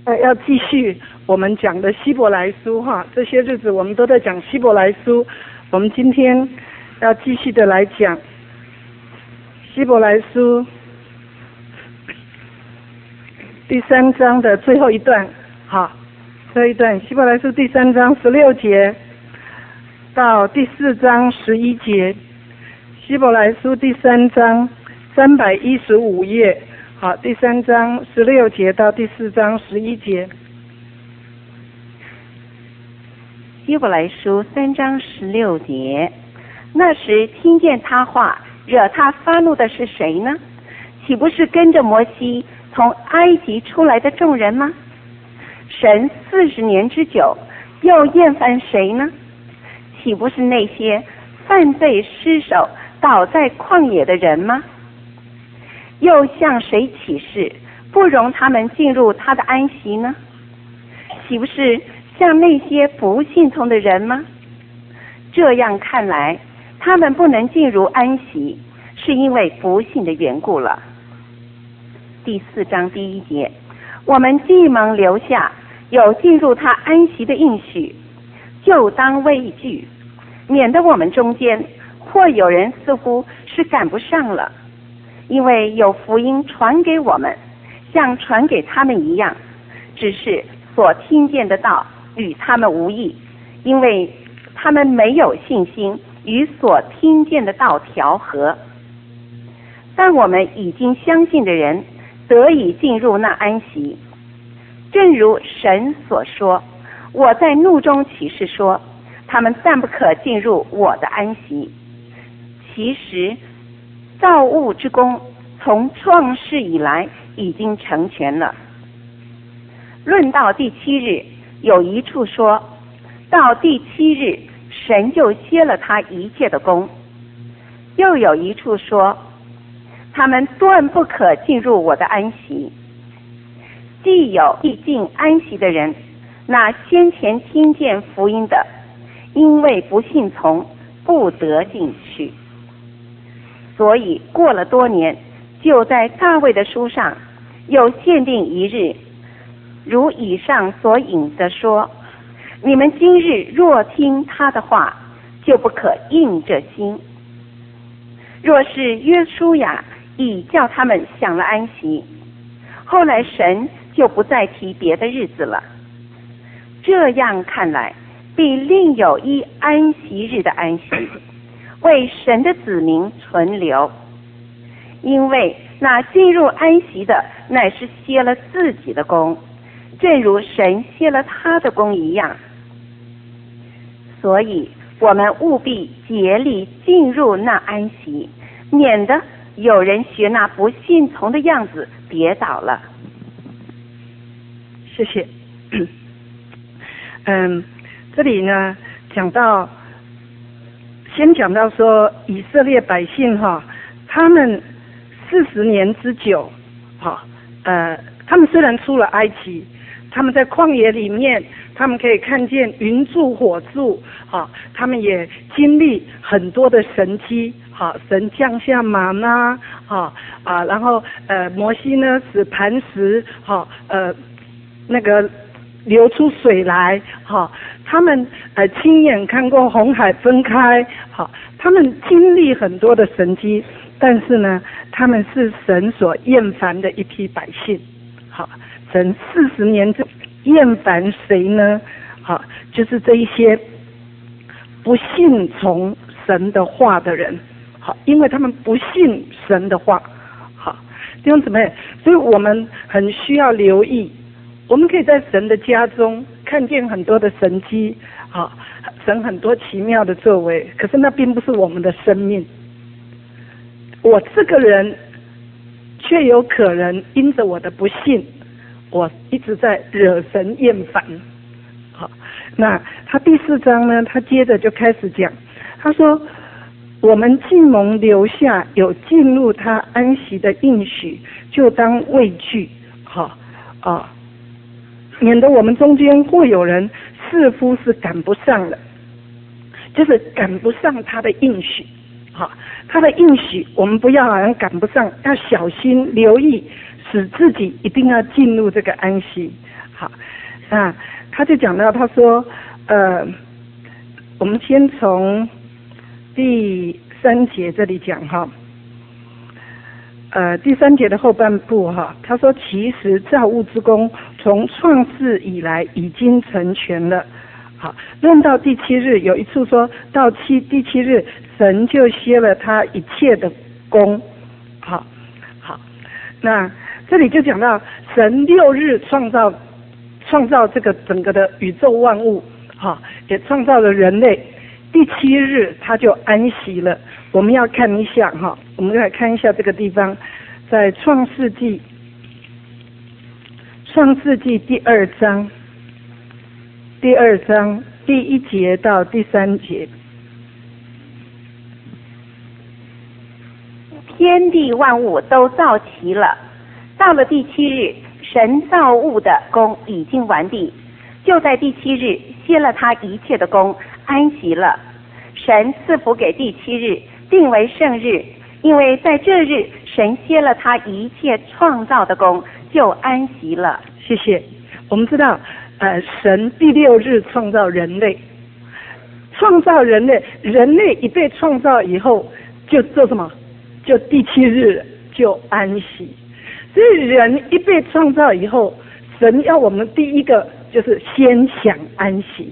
要继续我们讲的希伯来书哈，这些日子我们都在讲希伯来书，我们今天要继续的来讲希伯来书第3章的最后一段，好，最后一段希伯来书第3章16节到第4章11节，希伯来书第3章315页，好，第3章16节到第4章11节。 希伯来书3章16节，那时听见他话惹他发怒的是谁呢？岂不是跟着摩西从埃及出来的众人吗？神40年之久又厌烦谁呢？岂不是那些犯罪失手倒在旷野的人吗？又向谁起誓不容他们进入他的安息呢？岂不是像那些不信从的人吗？这样看来，他们不能进入安息，是因为不信的缘故了。第4章第1节，我们既蒙留下有进入他安息的应许，就当畏惧，免得我们中间或有人似乎是赶不上了。因为有福音传给我们，像传给他们一样，只是所听见的道与他们无异，因为他们没有信心与所听见的道调和。但我们已经相信的人得以进入那安息，正如神所说，我在怒中起誓说，他们暂不可进入我的安息。其实造物之功从创世以来已经成全了。论到第7日，有一处说，到第7日神就歇了他一切的功。又有一处说，他们断不可进入我的安息。既有必进安息的人，那先前听见福音的，因为不信从，不得进去。所以过了多年，就在大卫的书上有限定一日，如以上所引的说，你们今日若听他的话，就不可硬着心。若是约书亚已叫他们享了安息，后来神就不再提别的日子了。这样看来，必另有一安息日的安息，为神的子民存留。因为那进入安息的，乃是歇了自己的功，正如神歇了他的功一样。所以我们务必竭力进入那安息，免得有人学那不信从的样子跌倒了。 谢谢。这里呢先讲到说以色列百姓哈，他们40年之久，他们虽然出了埃及，他们在旷野里面，他们可以看见云柱火柱，他们也经历很多的神迹，神降下玛纳，然后摩西呢使磐石，那个流出水来，他们亲眼看过红海分开，他们经历很多的神迹，但是呢，他们是神所厌烦的一批百姓。神40年之厌烦谁呢？就是这一些不信从神的话的人。因为他们不信神的话。弟兄姊妹，所以我们很需要留意，我们可以在神的家中看见很多的神迹，神很多奇妙的作为，可是那并不是我们的生命。我这个人却有可能因着我的不信，我一直在惹神厌烦。那他第4章呢，他接着就开始讲，他说我们既蒙留下有进入他安息的应许，就当畏惧，免得我们中间或有人似乎是赶不上了，就是赶不上他的应许。他的应许我们不要好像赶不上，要小心留意，使自己一定要进入这个安息。 好，那他就讲到，他说，我们先从第3节这里讲哈。第3节的后半部哈，他说其实造物之功从创世以来已经成全了。好，论到第7日，有一处说到第七日，神就歇了他一切的功。好，那这里就讲到神6日创造这个整个的宇宙万物，好，也创造了人类。第7日他就安息了。我们要看一下哈，我们来看一下这个地方，在创世纪第2章第1节到第3节。 天地万物都造齐了，到了第7日，神造物的功已经完毕，就在第7日歇了他一切的功，安息了。神赐福给第7日，定为圣日，因为在这日神歇了他一切创造的功，就安息了。 谢谢。我们知道神第6日创造人类，人类一被创造以后就做什么？就第7日就安息。所以人一被创造以后，神要我们第一个就是先享安息，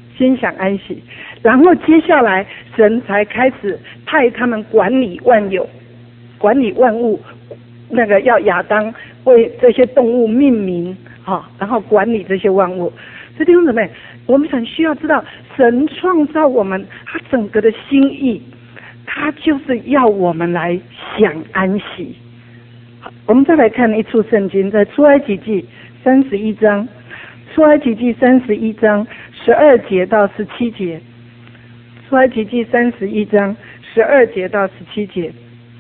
然后接下来神才开始派他们管理万有，管理万物，那个要亚当为这些动物命名，然后管理这些万物。所以弟兄姊妹，我们很需要知道神创造我们，他整个的心意，他就是要我们来享安息。好，我们再来看一处圣经，在出埃及记31章，出埃及记31章12节到17节，出埃及记31章12节到17节。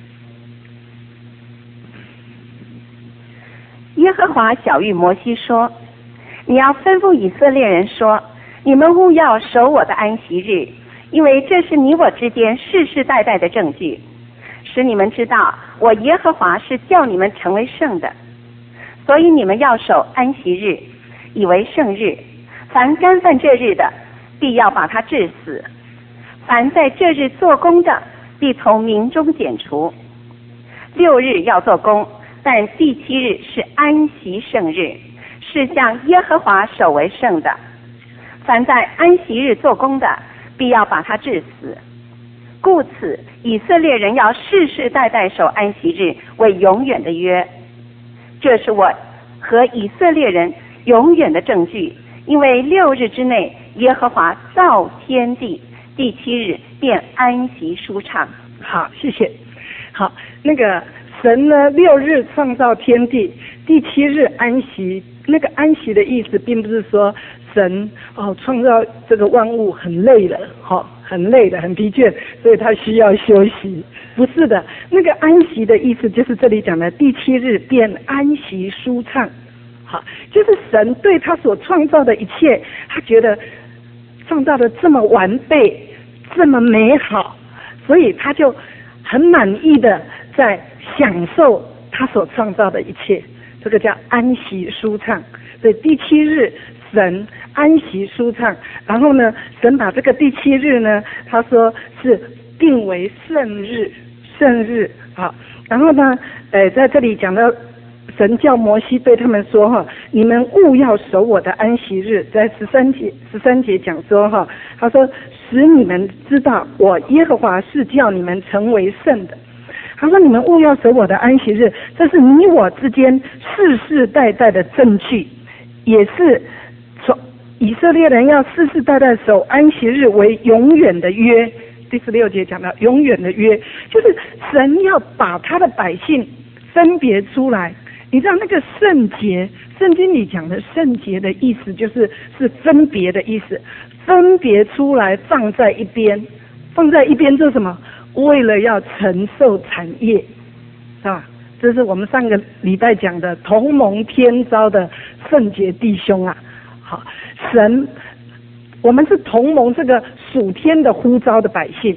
耶和华晓谕摩西说，你要吩咐以色列人说，你们务要守我的安息日，因为这是你我之间世世代代的证据，使你们知道我耶和华是叫你们成为圣的。所以你们要守安息日，以为圣日。凡干犯这日的，必要把他治死；凡在这日做工的，必从民中剪除。6日要做工，但第7日是安息圣日，是向耶和华守为圣的。凡在安息日做工的，必要把他治死。故此，以色列人要世世代代守安息日，为永远的约。这是我和以色列人永远的证据，因为6日之内，耶和华造天地，第7日便安息舒畅。 好，谢谢。好，那个神呢，6日创造天地，第7日安息。那个安息的意思，并不是说神创造这个万物很累了，很累的，很疲倦，所以他需要休息。不是的，那个安息的意思就是这里讲的第7日便安息舒畅。好，就是神对他所创造的一切，他觉得创造的这么完备，这么美好，所以他就很满意的在享受他所创造的一切。这个叫安息舒畅。所以第7日神安息舒畅，然后呢，神把这个第7日呢，他说是定为圣日，啊。然后呢，在这里讲到神叫摩西对他们说你们务要守我的安息日，在13节讲说他说使你们知道我耶和华是叫你们成为圣的。他说你们务要守我的安息日，这是你我之间世世代代的证据，也是以色列人要世世代代守安息日为永远的约。第16节讲到永远的约，就是神要把他的百姓分别出来。你知道那个圣洁，圣经里讲的圣洁的意思是分别的意思，分别出来放在一边做什么？为了要承受产业，是吧？这是我们上个礼拜讲的同蒙天召的圣洁弟兄啊。好，我们是同蒙这个属天的呼召的百姓，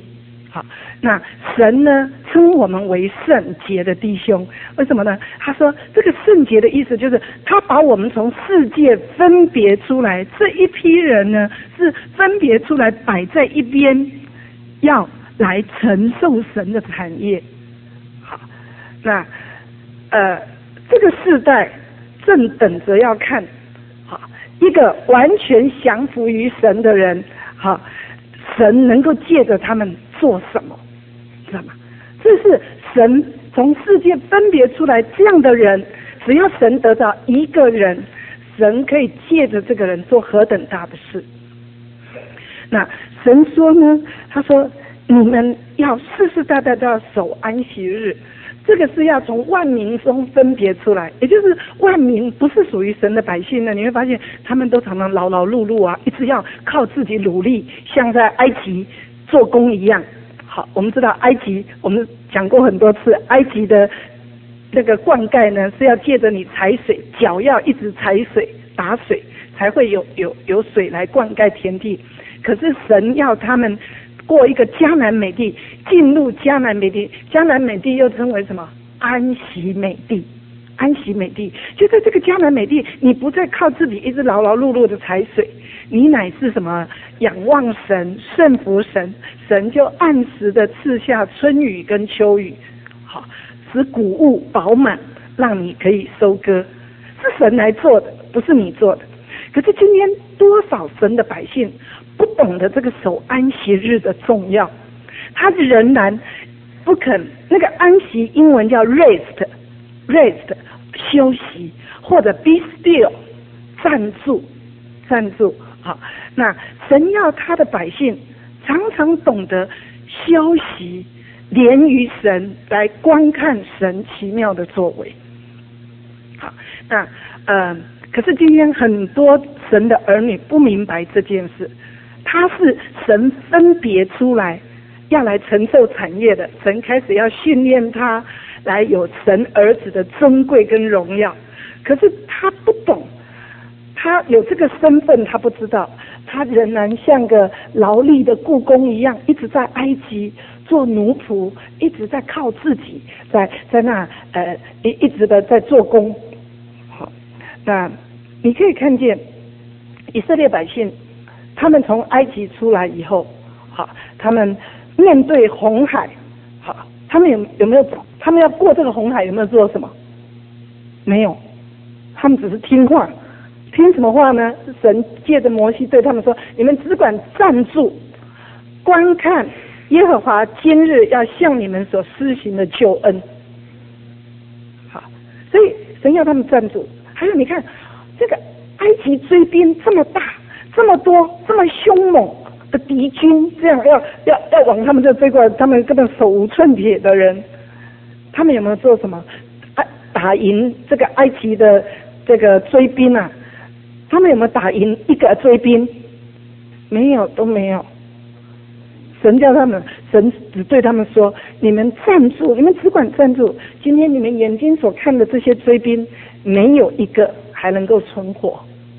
好，那神呢称我们为圣洁的弟兄，为什么呢？他说这个圣洁的意思就是他把我们从世界分别出来，这一批人呢是分别出来摆在一边，要来承受神的产业。好，那这个世代正等着要看，好，一个完全降服于神的人，好，神能够借着他们做什么，知道吗？这是神从世界分别出来这样的人，只要神得到一个人，神可以借着这个人做何等大的事。那神说呢，他说你们要世世代代都要守安息日，这个是要从万民中分别出来，也就是万民不是属于神的百姓呢，你会发现他们都常常劳劳碌碌啊，一直要靠自己努力，像在埃及做工一样。好，我们知道埃及，我们讲过很多次，埃及的那个灌溉呢是要借着你踩水，脚要一直踩水打水，才会有水来灌溉田地。可是神要他们过一个迦南美地，进入迦南美地，迦南美地又称为什么？安息美地。安息美地，就在这个迦南美地，你不再靠自己一直劳劳碌碌的踩水，你乃是什么？仰望神，顺服神，神就按时的赐下春雨跟秋雨，好，使谷物饱满，让你可以收割，是神来做的，不是你做的。可是今天多少神的百姓不懂得这个守安息日的重要，他仍然不肯。那个安息英文叫 rest 休息，或者 be still 站住。好，那神要他的百姓常常懂得休息，连于神，来观看神奇妙的作为。好，那可是今天很多神的儿女不明白这件事，他是神分别出来要来承受产业的，神开始要训练他来有神儿子的尊贵跟荣耀，可是他不懂，他有这个身份他不知道，他仍然像个劳力的雇工一样，一直在埃及做奴仆，一直在靠自己，在那一直的在做工。好，那你可以看见以色列百姓，他们从埃及出来以后，好，他们面对红海，好，他们有没有？他们要过这个红海，有没有做什么？没有，他们只是听话。听什么话呢？神借着摩西对他们说：“你们只管站住，观看耶和华今日要向你们所施行的救恩。”好，所以神要他们站住。还有，你看这个埃及追兵这么大、这么多、这么凶猛的敌军，这样要往他们这追过来，他们根本手无寸铁的人，他们有没有做什么？打赢这个埃及的这个追兵啊？他们有没有打赢一个追兵？没有，都没有。神叫他们，神只对他们说：“你们站住，你们只管站住。今天你们眼睛所看的这些追兵，没有一个还能够存活。”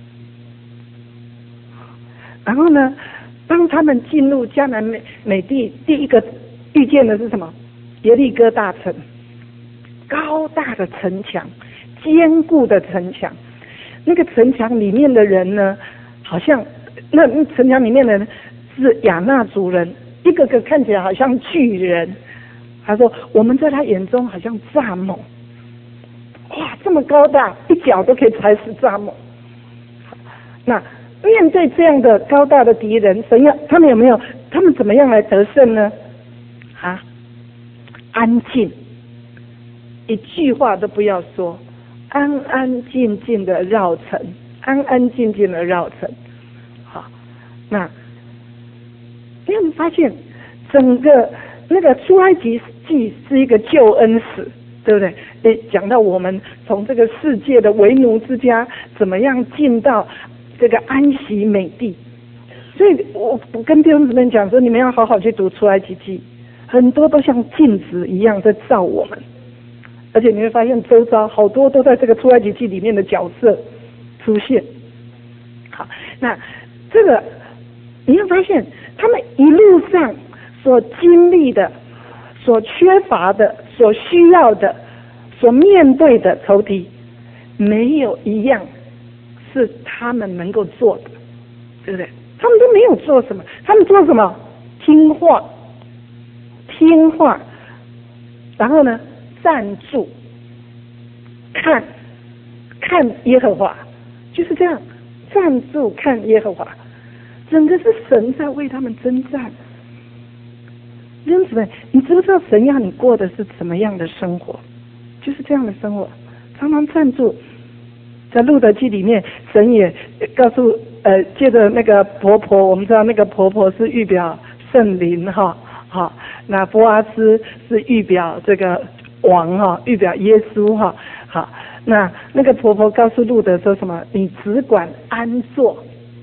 然后呢，当他们进入迦南美地，第一个遇见的是什么？耶利哥大城，高大的城墙，坚固的城墙。那个城墙里面的人呢，好像那城墙里面的人是亚纳族人，一个个看起来好像巨人。他说我们在他眼中好像蚱蜢，哇，这么高大，一脚都可以踩死蚱蜢。那面对这样的高大的敌人，神要他们有没有？他们怎么样来得胜呢？安静，一句话都不要说。安安静静的绕城，安安静静的绕城。好，那你有没有发现，整个那个出埃及记是一个救恩史，对不对？讲到我们从这个世界的为奴之家，怎么样进到这个安息美地。所以我跟弟兄姊妹讲说，你们要好好去读出埃及记，很多都像镜子一样在照我们。而且你会发现周遭好多都在这个出埃及记里面的角色出现。好，那这个你会发现他们一路上所经历的、所缺乏的、所需要的、所面对的仇敌，没有一样是他们能够做的，对不对？他们都没有做什么，他们做什么？听话，然后呢，站住，看耶和华，就是这样，站住看耶和华，整个是神在为他们征战。弟兄姊妹，你知不知道神要你过的是什么样的生活？就是这样的生活，常常站住。在路德记里面，神也告诉借着那个婆婆，我们知道那个婆婆是预表圣灵哈，好，那波阿斯是预表这个王哈，预表耶稣哈，好，那个婆婆告诉路德说什么？你只管安坐，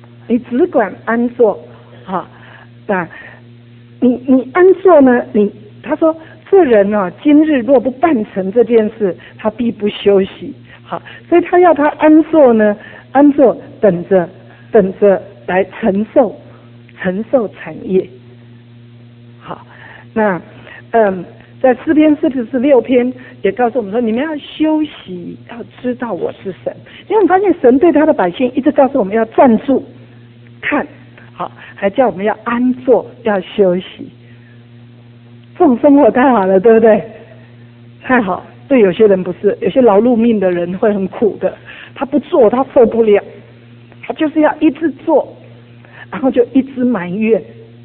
哈，那你安坐呢？他说这人啊，今日若不办成这件事，他必不休息。好，所以他要他安坐呢，等着来承受产业。好，那在诗篇46篇也告诉我们说，你们要休息，要知道我是神。因为我们发现神对他的百姓一直告诉我们要站住看，好，还叫我们要安坐，要休息。这种生活太好了，对不对？太好。对有些人不是，有些劳碌命的人会很苦的，他不做他受不了，他就是要一直做，然后就一直埋怨。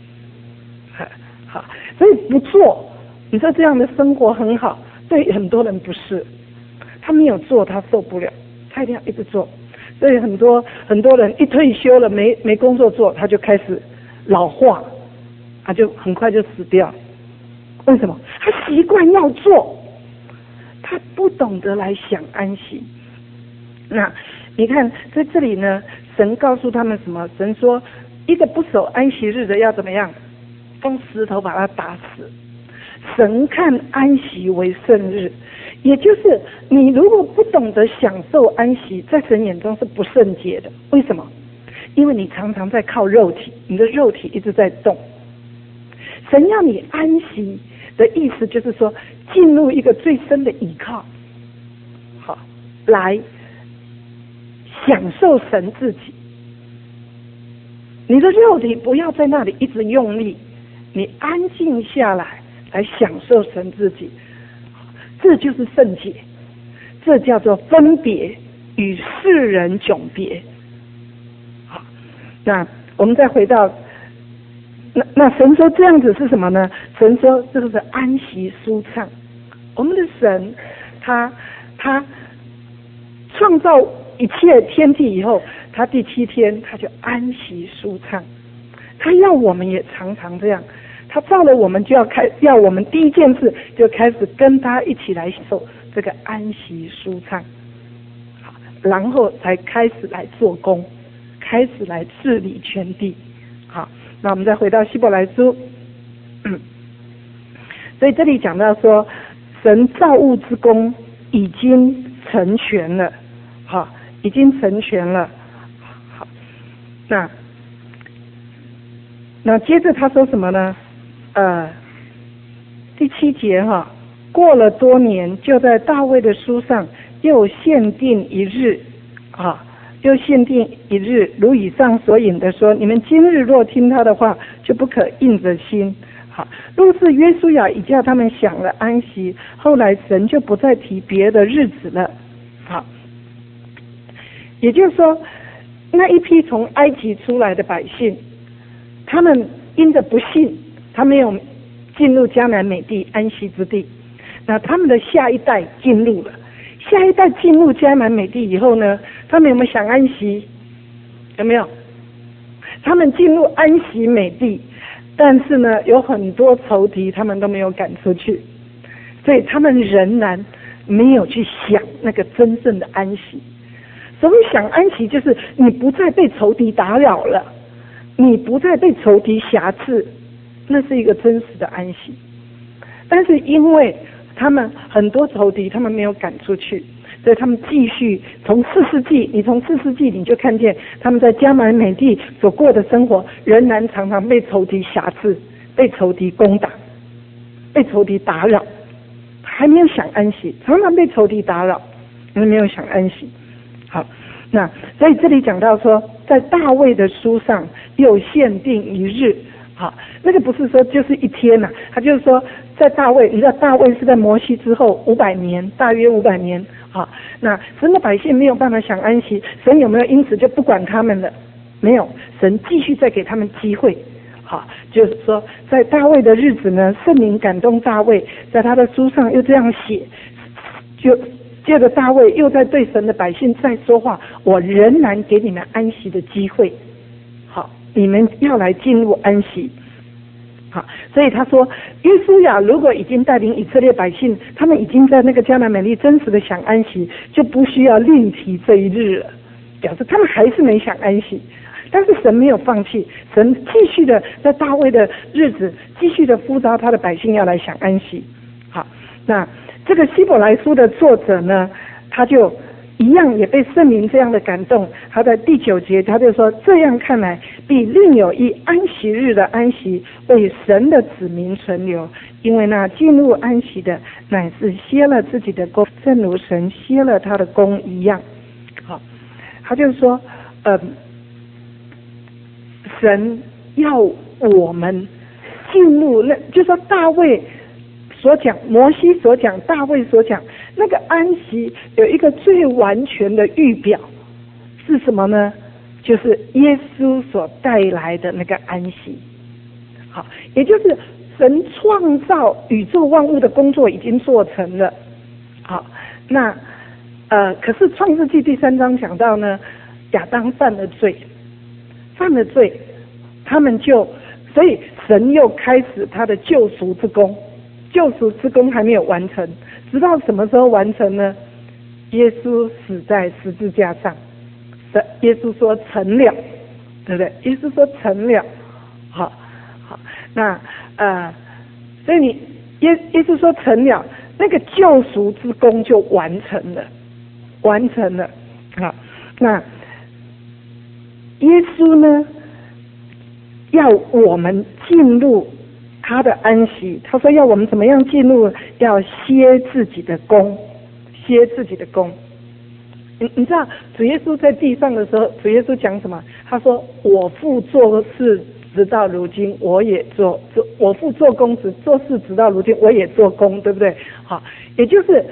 好，所以不做，你说这样的生活很好，对很多人不是，他没有做他受不了，他一定要一直做。所以很多人一退休了没工作做，他就开始老化，他就很快就死掉。为什么？他习惯要做，他不懂得来享安息。那你看在这里呢，神告诉他们什么？神说一个不守安息日的要怎么样？用石头把他打死。神看安息为圣日，也就是你如果不懂得享受安息，在神眼中是不圣洁的。为什么？因为你常常在靠肉体，你的肉体一直在动。神要你安息的意思就是说，进入一个最深的依靠，好，来享受神自己。你的肉体不要在那里一直用力，你安静下来，来享受神自己。这就是圣洁，这叫做分别与世人迥别。好，那我们再回到那神说这样子是什么呢？神说这个是安息舒畅。我们的神他创造一切天地以后，他第7天他就安息舒畅。他要我们也常常这样，他造了我们就要我们第一件事就开始跟他一起来受这个安息舒畅，好，然后才开始来做工，开始来治理全地。好，那我们再回到希伯来书，所以这里讲到说，神造物之功已经成全了，好，已经成全了。好，那接着他说什么呢？第7节哈，过了多年，就在大卫的书上又限定一日，又限定一日，如以上所引的说，你们今日若听他的话，就不可硬着心。好，若是约书亚已叫他们享了安息，后来神就不再提别的日子了。好，也就是说，那一批从埃及出来的百姓，他们因着不信，他没有进入迦南美地安息之地。那他们的下一代进入了，下一代进入迦南美地以后呢，他们有没有享安息？有没有？他们进入安息美地，但是呢，有很多仇敌他们都没有赶出去，所以他们仍然没有去享那个真正的安息。所谓享安息，就是你不再被仇敌打扰了，你不再被仇敌辖制，那是一个真实的安息。但是因为他们很多仇敌他们没有赶出去，所以他们继续从4世纪，你从4世纪你就看见他们在迦南美地所过的生活，仍然常常被仇敌辖制， 被仇敌攻打，被仇敌打扰，还没有想安息，常常被仇敌打扰，没有想安息。好，那所以这里讲到说，在大卫的书上又限定一日。好，那个不是说就是一天呐，他就是说在大卫，你知道大卫是在摩西之后500年，大约500年。好，那神的百姓没有办法享安息，神有没有因此就不管他们了？没有，神继续再给他们机会。好，就是说在大卫的日子呢，圣灵感动大卫，在他的书上又这样写，就接着大卫又在对神的百姓再说话，我仍然给你们安息的机会。好，你们要来进入安息。好，所以他说，约书亚如果已经带领以色列百姓，他们已经在那个迦南美地真实的享安息，就不需要另提这一日了，表示他们还是没享安息。但是神没有放弃，神继续的在大卫的日子继续的呼召他的百姓要来享安息。好，那这个希伯来书的作者呢，他就一样也被圣灵这样的感动，他在第9节他就说，这样看来必另有一安息日的安息为神的子民存留，因为那进入安息的乃是歇了自己的功，正如神歇了他的功一样。好，他就说神要我们进入，那就说大卫所讲，摩西所讲，大卫所讲，那个安息有一个最完全的预表是什么呢？就是耶稣所带来的那个安息。好，也就是神创造宇宙万物的工作已经做成了。好，那可是创世纪第3章讲到呢，亚当犯了罪，他们所以神又开始他的救赎之功。救赎之功还没有完成，直到什么时候完成呢？耶稣死在十字架上，耶稣说成了，对不对？耶稣说成了。好，那所以耶稣说成了，那个救赎之功就完成了。好，那耶稣呢，要我们进入他的安息，他说要我们怎么样进入？要歇自己的功。你知道主耶稣在地上的时候，主耶稣讲什么？他说我父做事直到如今，我也我父做工做事直到如今，我也做工，对不对？好，也就是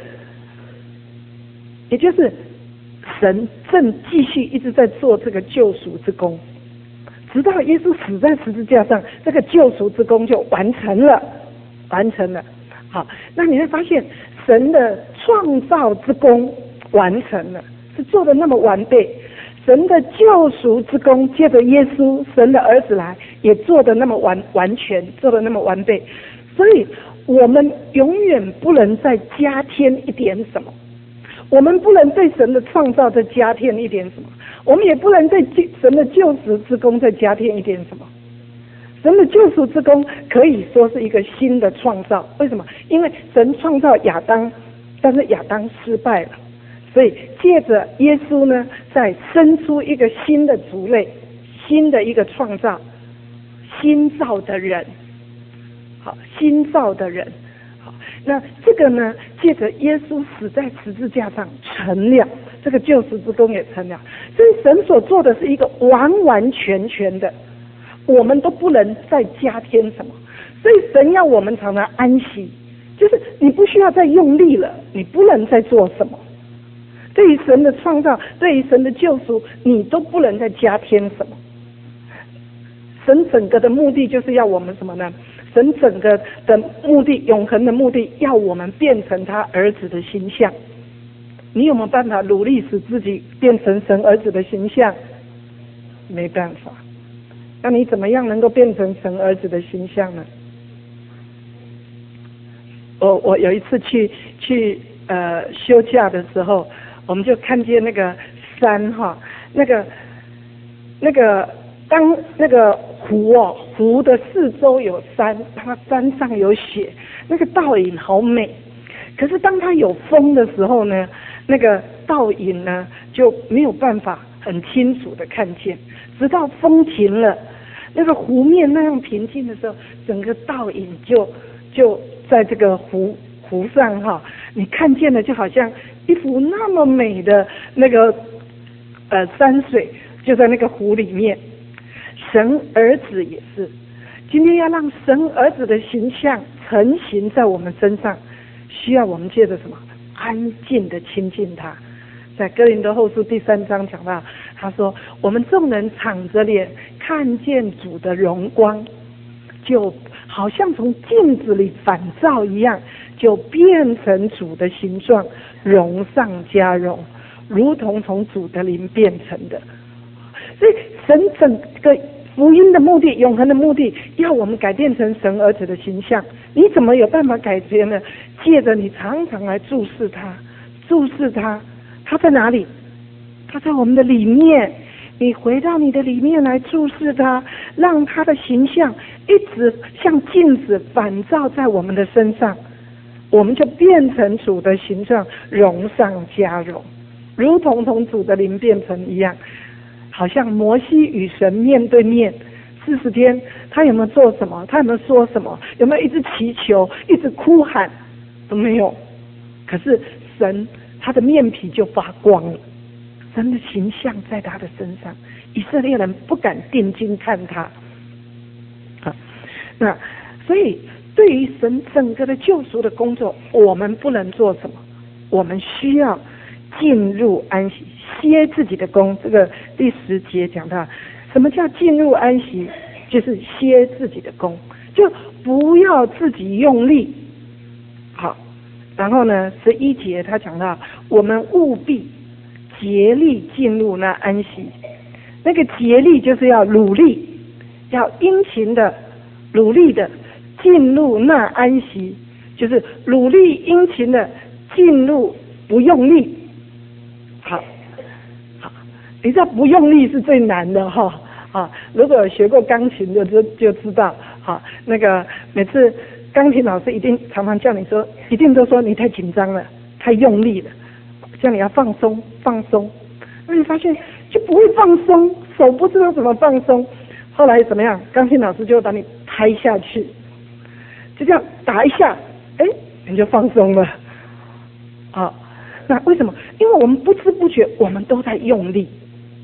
神正继续一直在做这个救赎之功，直到耶稣死在十字架上，这个救赎之功就完成了。好，那你会发现神的创造之功完成了，是做的那么完备。神的救赎之功，借着耶稣神的儿子来，也做的那么完全，做的那么完备。所以我们永远不能再加添一点什么，我们不能对神的创造再加添一点什么，我们也不能对神的救赎之功再加添一点什么。神的救赎之功可以说是一个新的创造，为什么？因为神创造亚当，但是亚当失败了，所以借着耶稣呢，再生出一个新的族类，新的一个创造，新造的人。好，那这个呢，借着耶稣死在十字架上成了，这个救赎之功也成了。所以神所做的是一个完完全全的，我们都不能再加添什么。所以神要我们常常安息，就是你不需要再用力了，你不能再做什么。对于神的创造，对于神的救赎，你都不能再加添什么。神整个的目的就是要我们什么呢？神整个的目的，永恒的目的，要我们变成他儿子的形象。你有没有办法努力使自己变成神儿子的形象？没办法。那你怎么样能够变成神儿子的形象呢？我有一次去休假的时候，我们就看见那个山哈，那个当那个湖的四周有山，它山上有雪，那个倒影好美。可是当它有风的时候呢，那个倒影呢就没有办法很清楚的看见。直到风停了， 那个湖面那样平静的时候，整个倒影就在这个湖上哈，你看见的就好像一幅那么美的那个山水，就在那个湖里面。神儿子也是，今天要让神儿子的形象成型在我们身上，需要我们借着什么？安静的亲近他。在哥林多后书第3章讲到，他说我们众人敞着脸看见主的荣光，就好像从镜子里反照一样，就变成主的形状，荣上加荣，如同从主的灵变成的。所以神整个福音的目的，永恒的目的，要我们改变成神儿子的形象。你怎么有办法改变呢？借着你常常来注视他，注视他，他在哪里？他在我们的里面。你回到你的里面来注视他，让他的形象一直像镜子反照在我们的身上，我们就变成主的形状，荣上加荣，如同从主的灵变成一样。好像摩西与神面对面40天，他有没有做什么？他有没有说什么？有没有一直祈求，一直哭喊？都没有。可是神他的面皮就发光了，神的形象在他的身上，以色列人不敢定睛看他。那所以对于神整个的救赎的工作，我们不能做什么？我们需要进入安息，歇自己的功。这个第10节讲到，什么叫进入安息？就是歇自己的功，就不要自己用力。好，然后呢，11节他讲到，我们务必竭力进入那安息。那个竭力就是要努力，要殷勤的、努力的进入那安息，就是努力殷勤的进入，不用力。好，你知道不用力是最难的哈。如果有学过钢琴的就知道，那个每次钢琴老师一定常常叫你说，一定都说你太紧张了，太用力了，叫你要放松放松。那你发现就不会放松，手不知道怎么放松。后来怎么样？钢琴老师就把你拍下去，就这样打一下，你就放松了。那为什么？因为我们不知不觉，我们都在用力，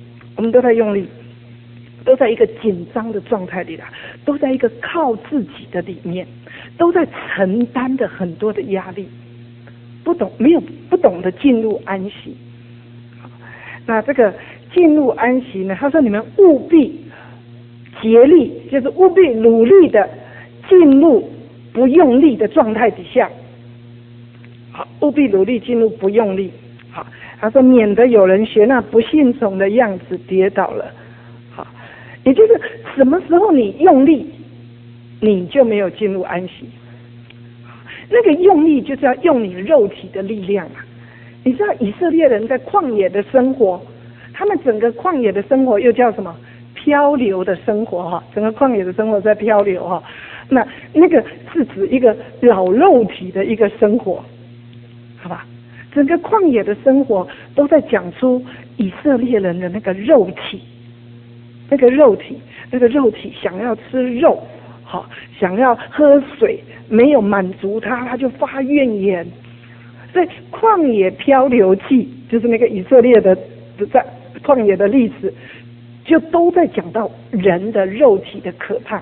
都在一个紧张的状态里了，都在一个靠自己的里面，都在承担的很多的压力，不懂得进入安息。那这个进入安息呢？他说你们务必竭力，就是务必努力的进入不用力的状态底下。好，务必努力进入不用力。好，他说免得有人学那不信从的样子跌倒了。好，也就是什么时候你用力，你就没有进入安息。那个用力就是要用你肉体的力量啊。你知道以色列人在旷野的生活，他们整个旷野的生活又叫什么？漂流的生活哈，整个旷野的生活在漂流哈。那个是指一个老肉体的一个生活。好吧，整个旷野的生活都在讲出以色列人的那个肉体想要吃肉，好，想要喝水，没有满足他就发怨言。所以旷野漂流记就是那个以色列的在旷野的历史，就都在讲到人的肉体的可怕。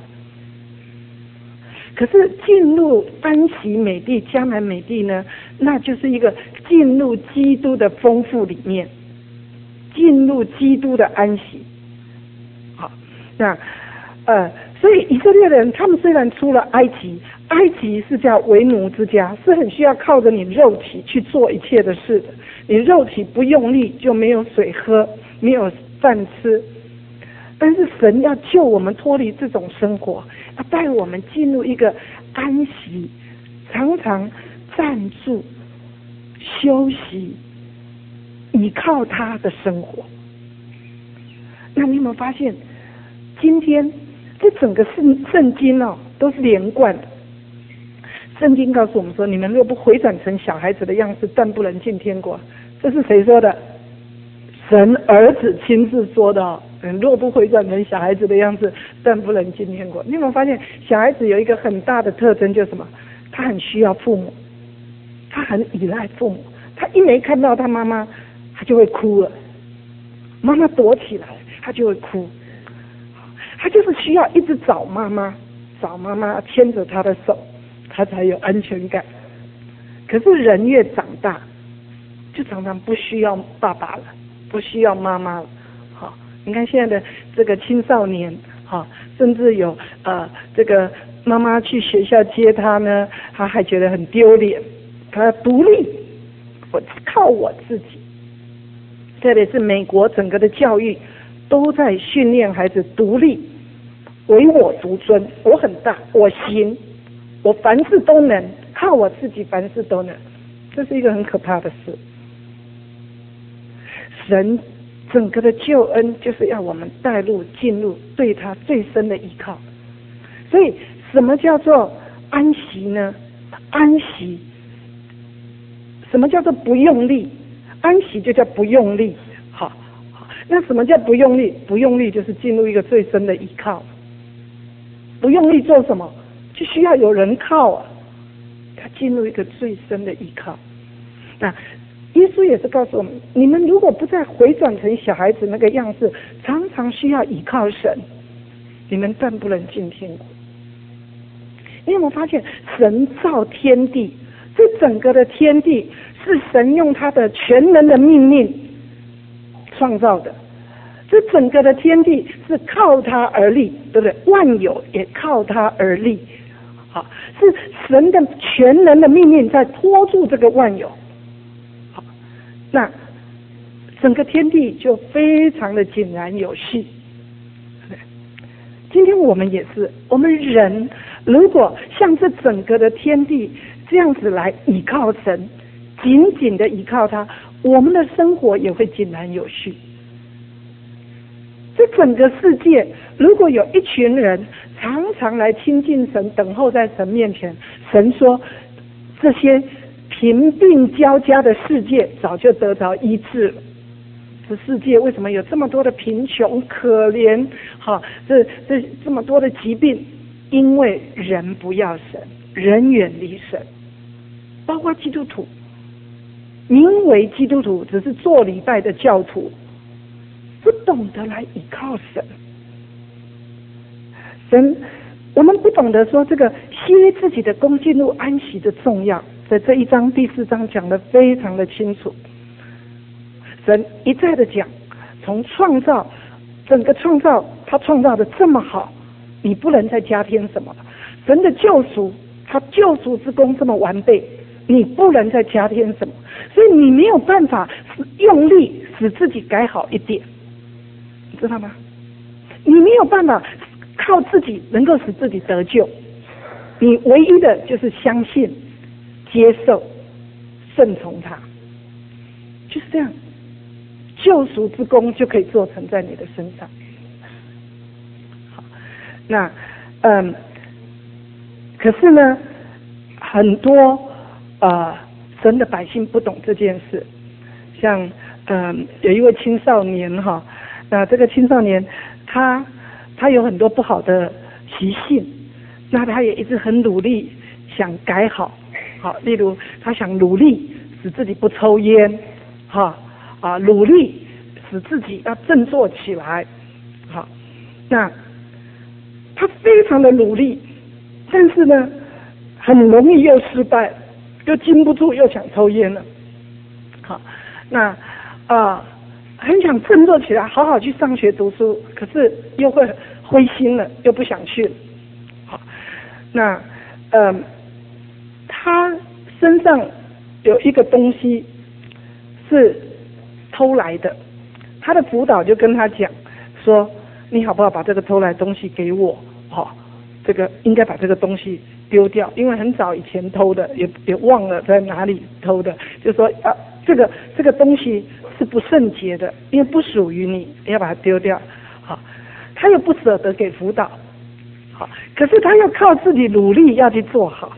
可是进入安息美地迦南美地呢，那就是一个进入基督的丰富里面，进入基督的安息。好，那所以以色列人他们虽然出了埃及，埃及是叫为奴之家，是很需要靠着你肉体去做一切的事的。你肉体不用力就没有水喝，没有饭吃。但是神要救我们脱离这种生活，要带我们进入一个安息，常常站住休息，依靠他的生活。那你有没有发现，今天这整个圣经都是连贯的。圣经告诉我们说，你们若不回转成小孩子的样式，但不能进天国。这是谁说的？神儿子亲自说的若不回转成小孩子的样子，但不能进天国。你有没有发现，小孩子有一个很大的特征，就是什么？他很需要父母，他很依赖父母。他一没看到他妈妈，他就会哭了。妈妈躲起来，他就会哭。他就是需要一直找妈妈，找妈妈牵着他的手，他才有安全感。可是人越长大，就常常不需要爸爸了，不需要妈妈了。好，你看现在的这个青少年，好，甚至有这个妈妈去学校接他呢，他还觉得很丢脸，他要独立，我靠我自己。特别是美国整个的教育都在训练孩子独立，唯我独尊，我很大，我行，我凡事都能，靠我自己凡事都能，这是一个很可怕的事。神整个的救恩就是要我们带入进入对他最深的依靠。所以什么叫做安息呢？安息，什么叫做不用力？安息就叫不用力。好，那什么叫不用力？不用力就是进入一个最深的依靠。不用力做什么？就需要有人靠啊，他进入一个最深的依靠。那耶稣也是告诉我们，你们如果不再回转成小孩子那个样子，常常需要依靠神，你们暂不能进天国。你有没有发现，神造天地，这整个的天地是神用他的全能的命令创造的，这整个的天地是靠他而立，对不对？万有也靠他而立，好，是神的全能的命令在托住这个万有。好，那整个天地就非常的井然有序。今天我们也是，我们人如果像这整个的天地这样子来依靠神，紧紧的依靠他，我们的生活也会井然有序。这整个世界如果有一群人常常来亲近神，等候在神面前，神说这些贫病交加的世界早就得着医治了。这世界为什么有这么多的贫穷可怜？好，这么多的疾病，因为人不要神，人远离神。包括基督徒，名为基督徒，只是做礼拜的教徒，不懂得来依靠神。神，我们不懂得说这个歇自己的功进入安息的重要，在这一章第4章讲得非常的清楚。神一再的讲，从创造，整个创造，他创造的这么好，你不能再加添什么了。神的救赎，他救赎之功这么完备，你不能再加添什么，所以你没有办法用力使自己改好一点，你知道吗？你没有办法靠自己能够使自己得救，你唯一的就是相信、接受、顺从他，就是这样。救赎之功就可以做成在你的身上。好，那可是呢，很多神的百姓不懂这件事。像有一位青少年哈，那这个青少年他有很多不好的习性，那他也一直很努力想改好。好，例如他想努力使自己不抽烟，哈。努力使自己要振作起来。好，那他非常的努力，但是呢，很容易又失败，又禁不住又想抽烟了。好，那很想振作起来，好好去上学读书，可是又会灰心了，又不想去了。好，那他身上有一个东西是偷来的，他的辅导就跟他讲说，你好不好把这个偷来的东西给我？这个应该把这个东西丢掉，因为很早以前偷的，也忘了在哪里偷的，就说这个东西是不圣洁的，因为不属于你，你要把它丢掉。好，他又不舍得给辅导，好，可是他又靠自己努力要去做好。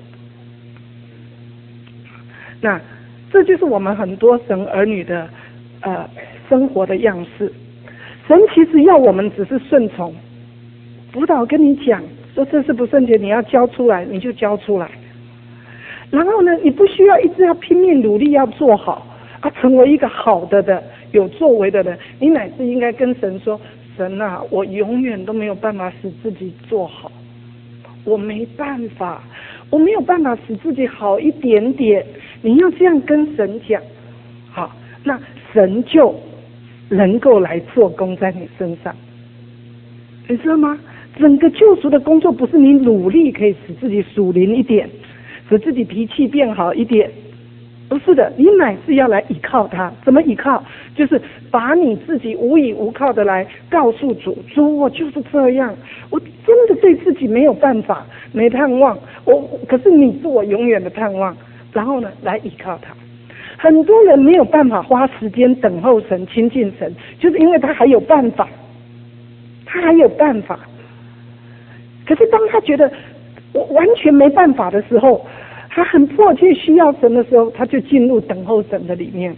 那这就是我们很多神儿女的生活的样式。 神其实要我们只是顺从。辅导跟你讲说这是不圣洁，你要交出来，你就交出来。然后呢，你不需要一直要拼命努力要做好啊，成为一个好的有作为的人。你乃至应该跟神说，神啊，我永远都没有办法使自己做好，我没办法，我没有办法使自己好一点点。你要这样跟神讲，好，那神就能够来做工在你身上，你知道吗？整个救赎的工作不是你努力可以使自己属灵一点，使自己脾气变好一点，不是的，你乃是要来依靠他。怎么依靠？就是把你自己无依无靠的来告诉主，主，我就是这样，我真的对自己没有办法，没盼望，可是你是我永远的盼望。然后呢，来依靠他。很多人没有办法花时间等候神、亲近神，就是因为他还有办法，他还有办法。可是当他觉得我完全没办法的时候，他很迫切需要神的时候，他就进入等候神的里面。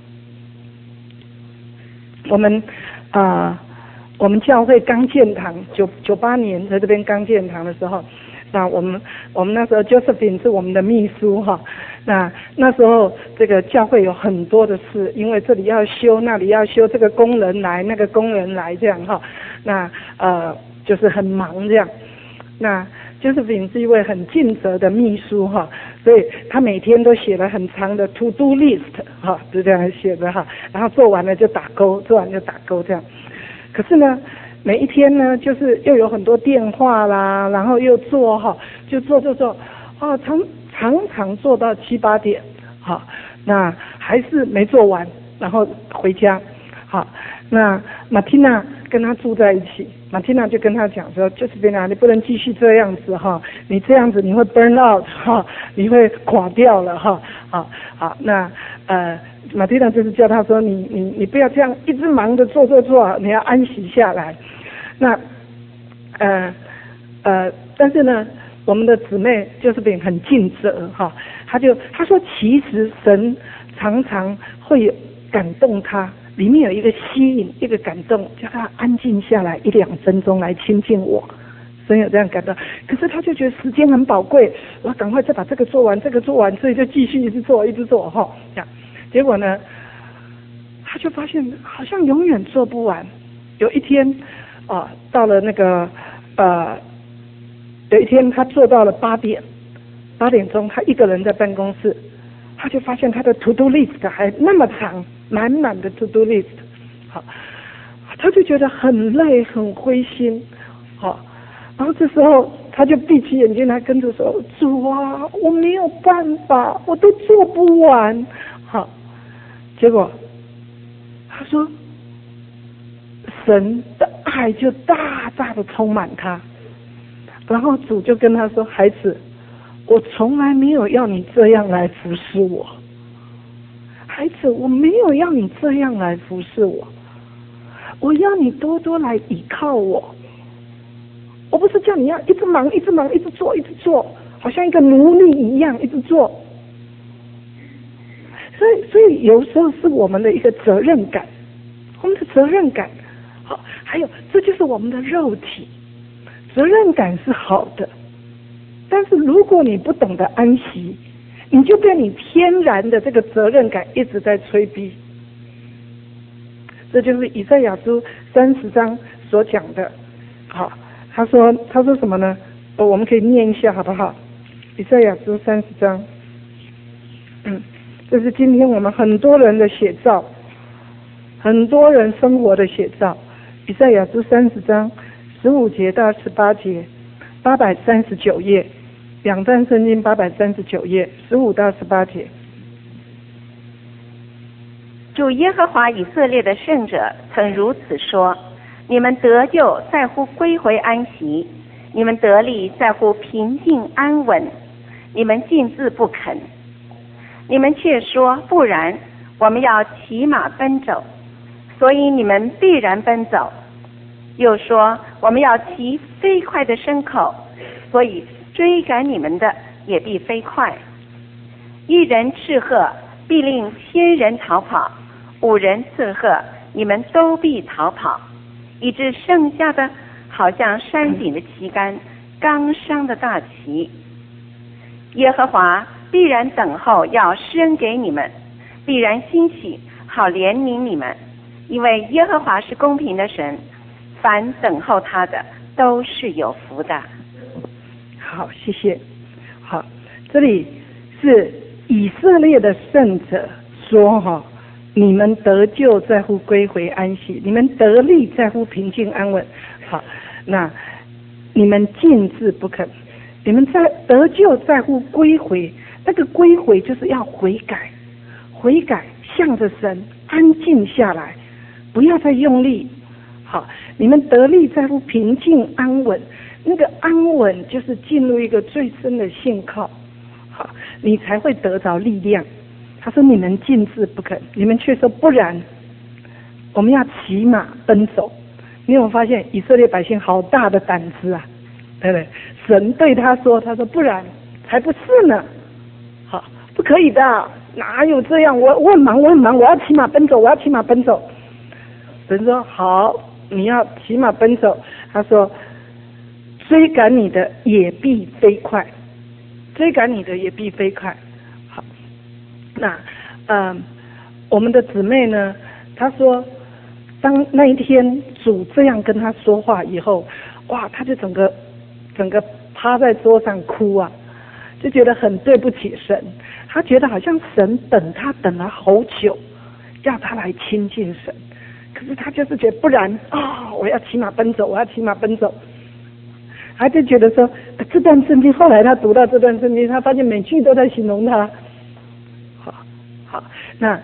我们教会刚建堂，98年在这边刚建堂的时候，那我们那时候 Josephine 是我们的秘书哈。那时候这个教会有很多的事，因为这里要修，那里要修，这个工人来，那个工人来这样哈。那就是很忙这样。那Josephine 是一位很尽责的秘书哈，所以他每天都写了很长的 to do list 哈，就这样写的哈，然后做完了就打勾，做完就打勾这样。可是呢，每一天呢，就是又有很多电话啦，然后又做哈，就做，常常做到7、8点，好，那还是没做完，然后回家，好，那马蒂娜跟他住在一起，马蒂娜就跟他讲说，就是你不能继续这样子哈，你这样子你会 burn out 哈，你会垮掉了哈，好，那马蒂娜就是叫他说，你不要这样一直忙着做，你要安息下来。那但是呢，我们的姊妹就是很尽责哈，他说其实神常常会感动他，里面有一个吸引，一个感动，叫他安静下来1、2分钟来亲近我。神有这样感动，可是他就觉得时间很宝贵，我要赶快再把这个做完，所以就继续一直做哈，这样。结果呢，他就发现好像永远做不完。有一天到了那个有一天他做到了8点钟，他一个人在办公室，他就发现他的 to do list 还那么长，满满的 to do list， 好，他就觉得很累很灰心，好，然后这时候他就闭起眼睛来跟着说，主啊，我没有办法，我都做不完，好，结果他说神的爱就大大的充满他，然后主就跟他说，孩子，我从来没有要你这样来服侍我，孩子，我没有要你这样来服侍我，我要你多多来依靠我，我不是叫你要一直忙一直做，好像一个奴隶一样一直做。所以有时候是我们的一个责任感，好，还有这就是我们的肉体，责任感是好的，但是如果你不懂得安息，你就被你天然的这个责任感一直在催逼。这就是以赛亚书30章所讲的。好，他说什么呢？我们可以念一下好不好？以赛亚书30章，这是今天我们很多人的写照，很多人生活的写照。以赛亚书30章15节到18节，839页，2段圣经839页，15到18节。 主耶和华以色列的圣者曾如此说：你们得救在乎归回安息，你们得力在乎平静安稳，你们竟自不肯。你们却说不然，我们要骑马奔走，所以你们必然奔走。又说我们要骑飞快的牲口，所以追赶你们的也必飞快。1人斥喝，必令1000人逃跑；5人斥喝，你们都必逃跑。 以致剩下的好像山顶的旗杆，刚上的大旗。耶和华必然等候要施恩给你们，必然兴起好怜悯你们，因为耶和华是公平的神，凡等候他的都是有福的。 好，谢谢。好，这里是以色列的圣者说你们得救在乎归回安息，你们得力在乎平静安稳。好，那你们禁止不肯，你们得救在乎归回，那个归回就是要悔改，悔改向着神，安静下来，不要再用力。好，你们得力在乎平静安稳，那个安稳就是进入一个最深的信靠，好，你才会得着力量。他说你们禁止不肯，你们却说不然，我们要骑马奔走。你有没有发现以色列百姓好大的胆子啊？对不对？神对他说不然，才不是呢。好，不可以的，哪有这样？我很忙，我要骑马奔走，我要骑马奔走。神说好，你要骑马奔走。他说追赶你的也必飞快，追赶你的也必飞快。好，那我们的姊妹呢，她说当那一天主这样跟她说话以后，哇，她就整个趴在桌上哭啊，就觉得很对不起神。她觉得好像神等她等了好久，要她来亲近神，可是她就是觉得不然我要骑马奔走，我要骑马奔走。她就觉得说这段圣经，后来她读到这段圣经，她发现每句都在形容她。好，那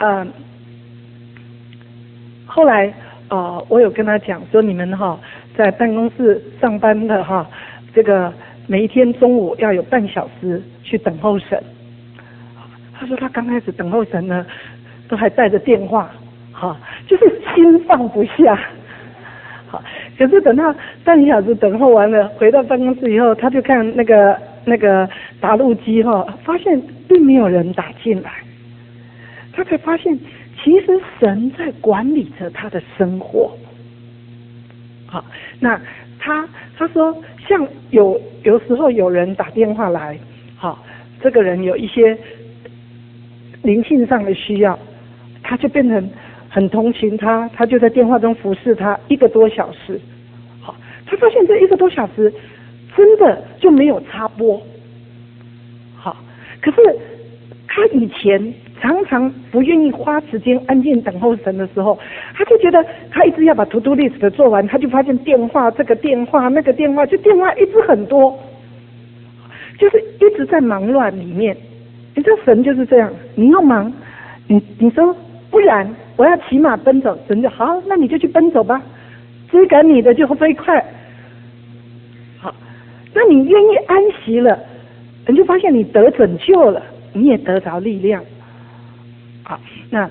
后来我有跟她讲说，你们在办公室上班的这个每一天中午要有半小时去等候神。她说她刚开始等候神呢，都还带着电话，就是心放不下。好，可是等到半小时等候完了，回到办公室以后，她就看那个打录机发现并没有人打进来。他才发现，其实神在管理着他的生活。好，那他说，像有时候有人打电话来，这个人有一些灵性上的需要，他就变成很同情他，他就在电话中服侍他1个多小时。好，他发现这1个多小时真的就没有插播。好，可是他以前常常不愿意花时间安静等候神的时候，他就觉得他一直要把 to do list 做完，他就发现电话这个电话那个电话，就电话一直很多，就是一直在忙乱里面。你知道神就是这样，你要忙，你说不然我要骑马奔走，神就好，那你就去奔走吧，追赶你的就会飞快。好，那你愿意安息了，你就发现你得拯救了，你也得着力量。好，那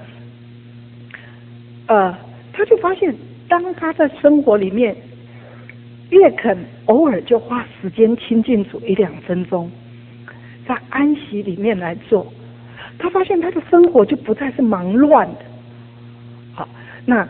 他就发现，当他在生活里面越肯偶尔就花时间亲近主1-2分钟，在安息里面来做，他发现他的生活就不再是忙乱的。好，那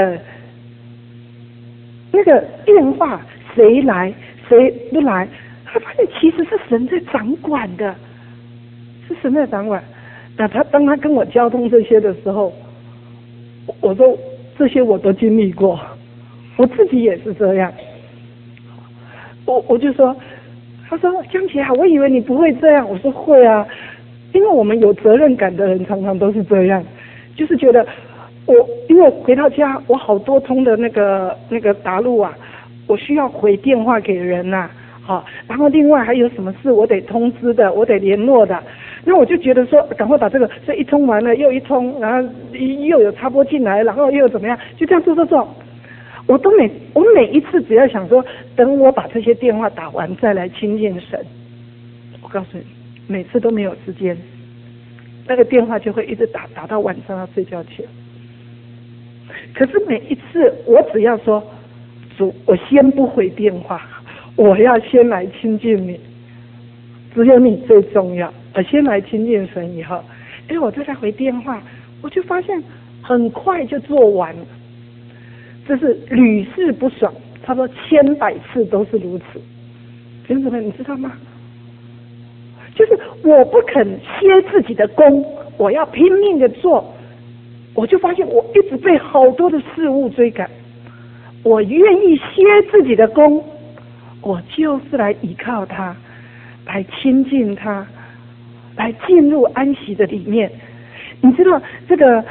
那个电话谁来谁不来，他发现其实是神在掌管的，是神在掌管。那当他跟我交通这些的时候，我说这些我都经历过，我自己也是这样。我就说，他说江琪啊，我以为你不会这样。我说会啊，因为我们有责任感的人常常都是这样，就是觉得因为回到家我好多通的那个答录啊，我需要回电话给人呐，然后另外还有什么事我得通知的，我得联络的。那我就觉得说，赶快把这一通完了又一通，然后又有插播进来，然后又怎么样，就这样做。我每一次只要想说，等我把这些电话打完再来亲近神，我告诉你，每次都没有时间，那个电话就会一直打到晚上要睡觉去了。可是每一次我只要说，主，我先不回电话，我要先来亲近你，只有你最重要。我先来亲近神以后，我再来回电话，我就发现很快就做完了。 这是屡试不爽，差不多千百次都是如此。弟兄姊妹，你知道吗？就是我不肯歇自己的功，我要拼命的做，我就发现我一直被好多的事物追赶。我愿意歇自己的功，我就是来依靠他，来亲近他，来进入安息的里面。你知道这个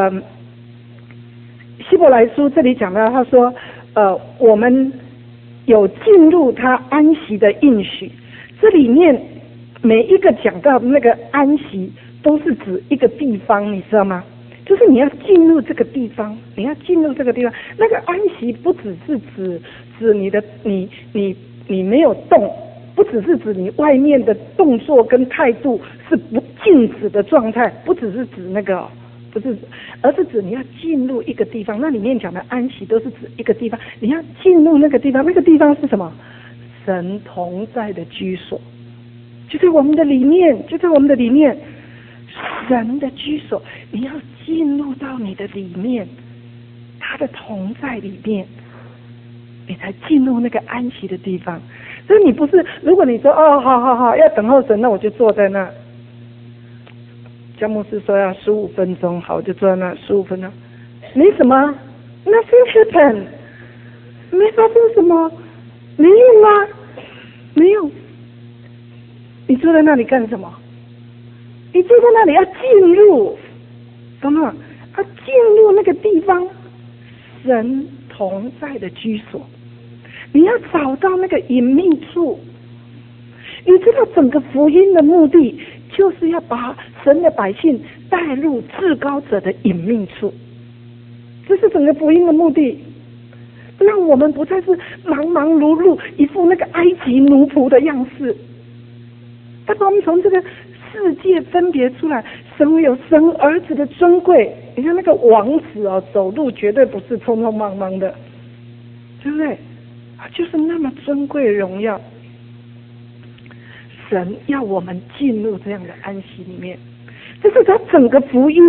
希伯来书这里讲到，他说我们有进入他安息的应许。这里面每一个讲到那个安息都是指一个地方，你知道吗？就是你要进入这个地方，你要进入这个地方。那个安息不只是指你的你没有动，不只是指你外面的动作跟态度是不静止的状态，不只是指那个，不是，而是指你要进入一个地方。那里面讲的安息都是指一个地方，你要进入那个地方。那个地方是什么？神同在的居所，就在我们的里面，就在我们的里面。神的居所，你要进入到你的里面，他的同在里面，你才进入那个安息的地方。所以你不是，如果你说好要等候神，那我就坐在那。姜牧师说要15分钟，好，我就坐在那15分钟，没什么 ，nothing happen， 没发生什么，没用啊，没用。你坐在那里干什么？你坐在那里要进入，懂吗？要进入那个地方，神同在的居所。你要找到那个隐秘处。你知道整个福音的目的，就是要把神的百姓带入至高者的隐秘处。这是整个福音的目的，让我们不再是忙忙碌碌，一副那个埃及奴仆的样式。他把我们从这个世界分别出来，神有神儿子的尊贵。你看那个王子哦，走路绝对不是匆匆忙忙的，对不对？就是那么尊贵荣耀。神要我们进入这样的安息里面，这是他整个福音。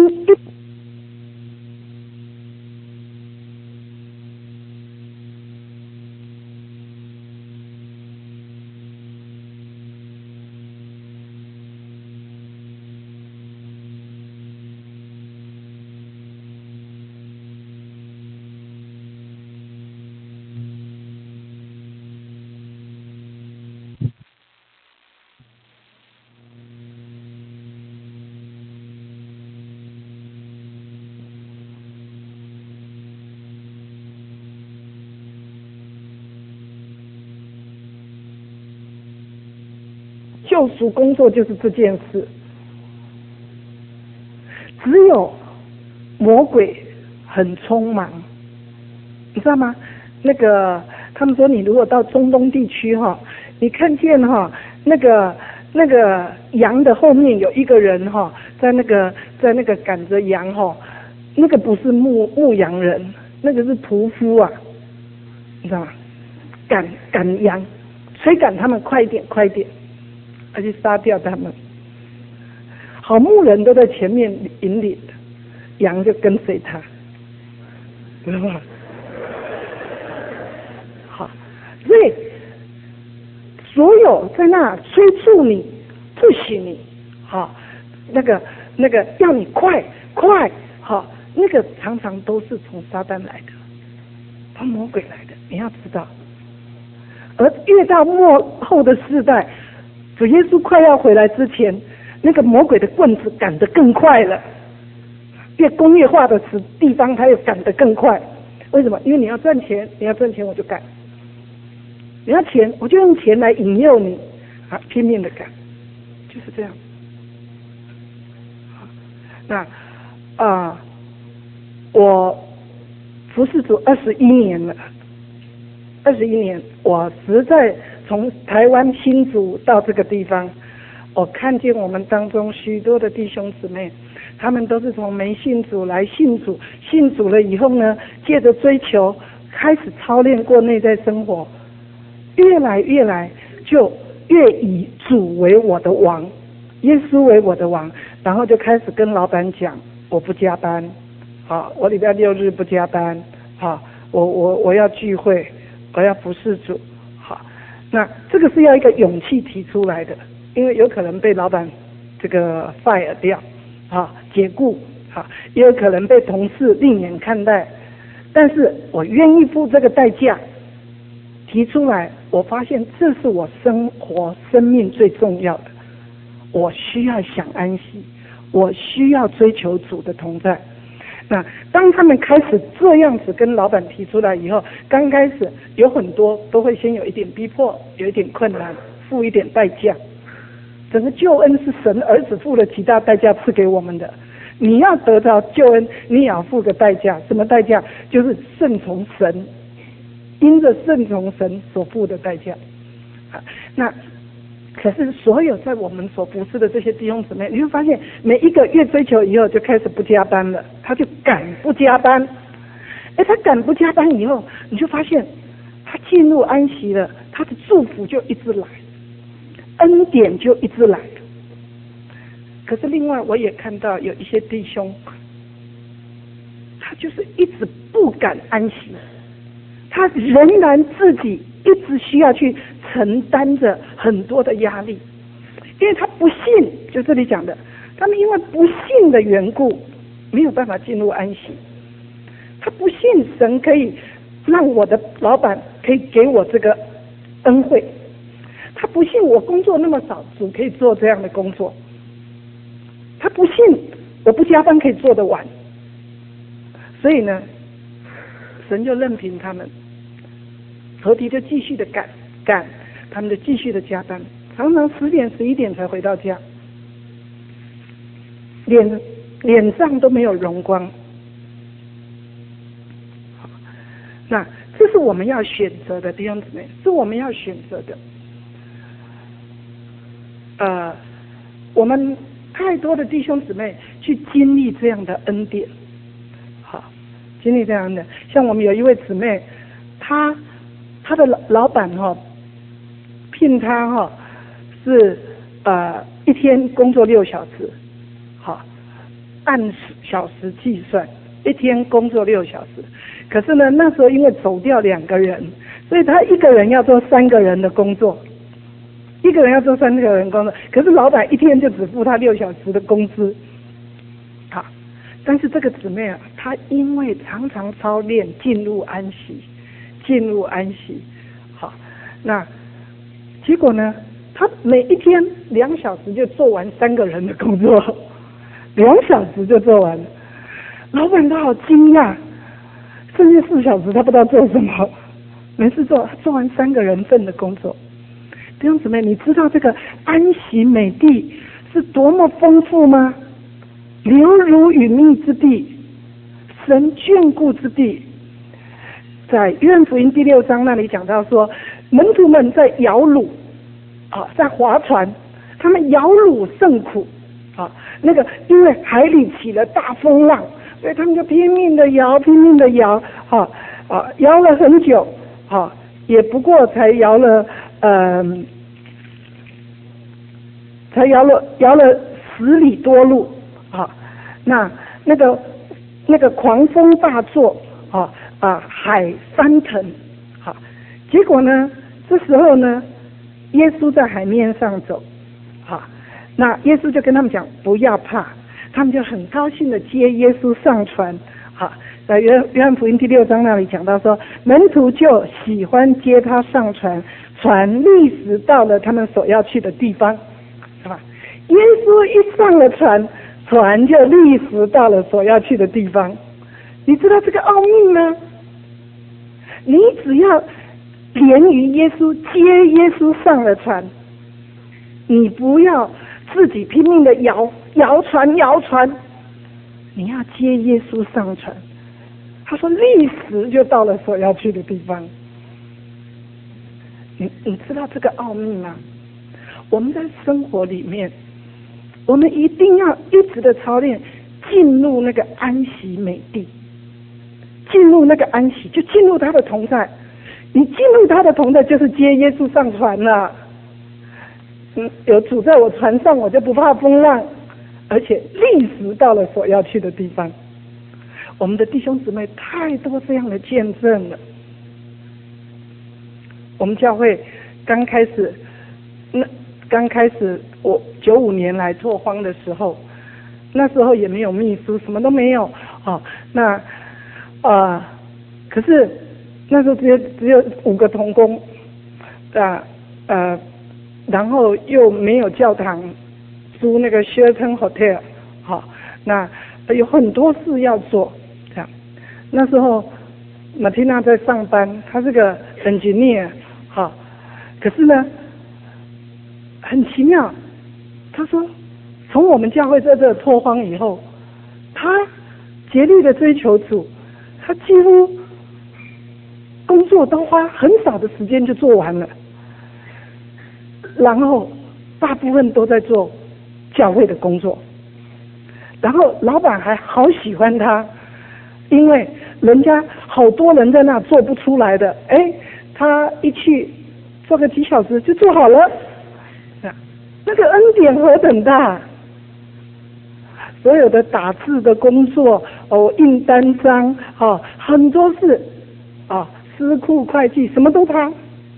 救赎工作就是这件事，只有魔鬼很匆忙，你知道吗？那个他们说，你如果到中东地区哈，你看见哈那个羊的后面有一个人哈，在那个赶着羊哈，那个不是牧羊人，那个是屠夫啊，你知道吗？赶羊，催赶他们快一点，而且杀掉他们。好牧人都在前面引领，羊就跟随他，知道吗？好，所以所有在那催促你、push你，好，那个要你快，好，那个常常都是从撒旦来的，从魔鬼来的，你要知道。而越到末后的世代，主耶稣快要回来之前，那个魔鬼的棍子赶得更快了。越工业化的地方，它又赶得更快。为什么？因为你要赚钱，我就赶；你要钱，我就用钱来引诱你，啊，拼命的赶，就是这样。那我服侍主21年了。21年，我实在从台湾新竹到这个地方，我看见我们当中许多的弟兄姊妹，他们都是从没信主来信主，信主了以后呢，借着追求开始操练过内在生活，越来就越以主为我的王，耶稣为我的王，然后就开始跟老板讲，我不加班，好，我礼拜6日不加班，好， 我要聚会，我要服侍主。好，那这个是要一个勇气提出来的，因为有可能被老板这个 fire 掉，解雇，也有可能被同事另眼看待，但是我愿意付这个代价提出来，我发现这是我生命最重要的，我需要享安息，我需要追求主的同在。那当他们开始这样子跟老板提出来以后，刚开始有很多都会先有一点逼迫，有一点困难，付一点代价。整个救恩是神儿子付了极大代价赐给我们的，你要得到救恩，你也要付个代价。什么代价？就是顺从神，因着顺从神所付的代价。那可是所有在我们所服侍的这些弟兄姊妹，你会发现每一个越追求以后就开始不加班了，他就敢不加班。他敢不加班以后，你就发现他进入安息了，他的祝福就一直来，恩典就一直来。可是另外我也看到有一些弟兄，他就是一直不敢安息，他仍然自己一直需要去承担着很多的压力，因为他不信，就这里讲的，他们因为不信的缘故，没有办法进入安息。他不信神可以让我的老板可以给我这个恩惠，他不信我工作那么少，主可以做这样的工作，他不信我不加班可以做得完，所以呢，神就任凭他们，仇敌就继续的赶，他们就继续的加班，常常10点11点才回到家，脸上都没有荣光。那这是我们要选择的，弟兄姊妹，是我们要选择的。我们太多的弟兄姊妹去经历这样的恩典，经历这样的，像我们有一位姊妹，她的老板聘她是一天工作6小时，按小时计算，一天工作6小时。可是呢，那时候因为走掉2个人，所以他一个人要做3个人的工作，可是老板一天就只付他6小时的工资。但是这个姊妹她因为常常操练进入安息，那结果呢，她每一天2小时就做完3个人的工作，2小时就做完了，老板都好惊讶，剩下4小时他不知道做什么，没事做完3个人份的工作。弟兄姊妹，你知道这个安息美地是多么丰富吗？流乳与蜜之地，神眷顾之地。在约翰福音第6章那里讲到说，门徒们在摇橹，在划船，他们摇橹甚苦，因为海里起了大风浪，所以他们就拼命的摇，摇了很久，也不过才摇了10里多路，那个狂风大作，海翻腾，结果呢，这时候呢，耶稣在海面上走，那耶稣就跟他们讲不要怕，他们就很高兴的接耶稣上船，在约翰福音第6章那里讲到说，门徒就喜欢接他上船，船立时到了他们所要去的地方，是吧？耶稣一上了船，船就立时到了所要去的地方。你知道这个奥秘吗？你只要连于耶稣，接耶稣上了船，你不要自己拼命的摇船，你要接耶稣上船。他说立时就到了所要去的地方。你知道这个奥秘吗？我们在生活里面，我们一定要一直的操练进入那个安息美地，进入那个安息，就进入他的同在。你进入他的同在，就是接耶稣上船了。有主在我船上，我就不怕风浪，而且立时到了所要去的地方。 我们的弟兄姊妹太多这样的见证了。我们教会刚开始我95年来拓荒的时候，那时候也没有秘书，什么都没有可是那时候只有5个同工然后又没有教堂，租那个 Sheraton Hotel 那有很多事要做这样。那时候马蒂娜在上班，她是个 engineer 可是呢很奇妙，她说从我们教会在这拓荒以后，她竭力的追求主，她几乎工作都花很少的时间就做完了，然后大部分都在做教会的工作，然后老板还好喜欢他，因为人家好多人在那做不出来的，他一去做个几小时就做好了，那个恩典何等大！所有的打字的工作印单张很多事司库会计什么都他。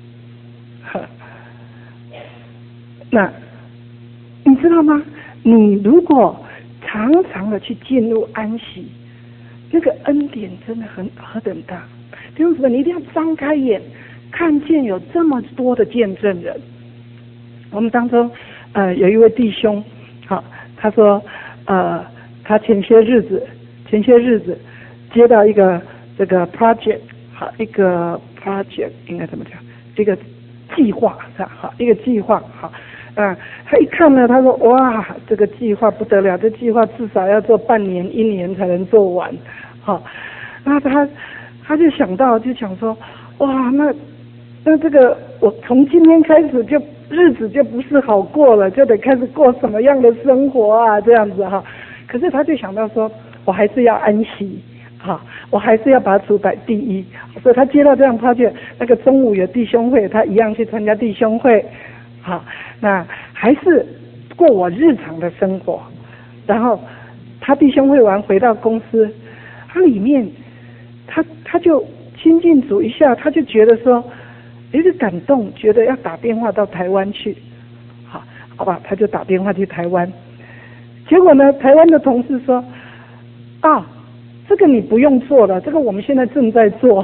那你知道吗？你如果常常的去进入安息，那个恩典真的何等大！弟兄姊妹，你一定要张开眼，看见有这么多的见证人。我们当中有一位弟兄，他说他前些日子接到一个这个 project， 一个 project 应该怎么讲？一个计划是吧？一个计划他一看呢，他说哇，这个计划不得了，这计划至少要做半年、1年才能做完。那他就想说，哇，那这个我从今天开始就日子就不是好过了，就得开始过什么样的生活啊？这样子可是他就想到说，我还是要安息我还是要把主摆第一，所以他接到这样project，那个中午有弟兄会，他一样去参加弟兄会。那还是过我日常的生活。然后他弟兄会完回到公司，他里面他就亲近主一下，他就觉得说有点感动，觉得要打电话到台湾去。好吧，他就打电话去台湾。结果呢，台湾的同事说这个你不用做了，这个我们现在正在做。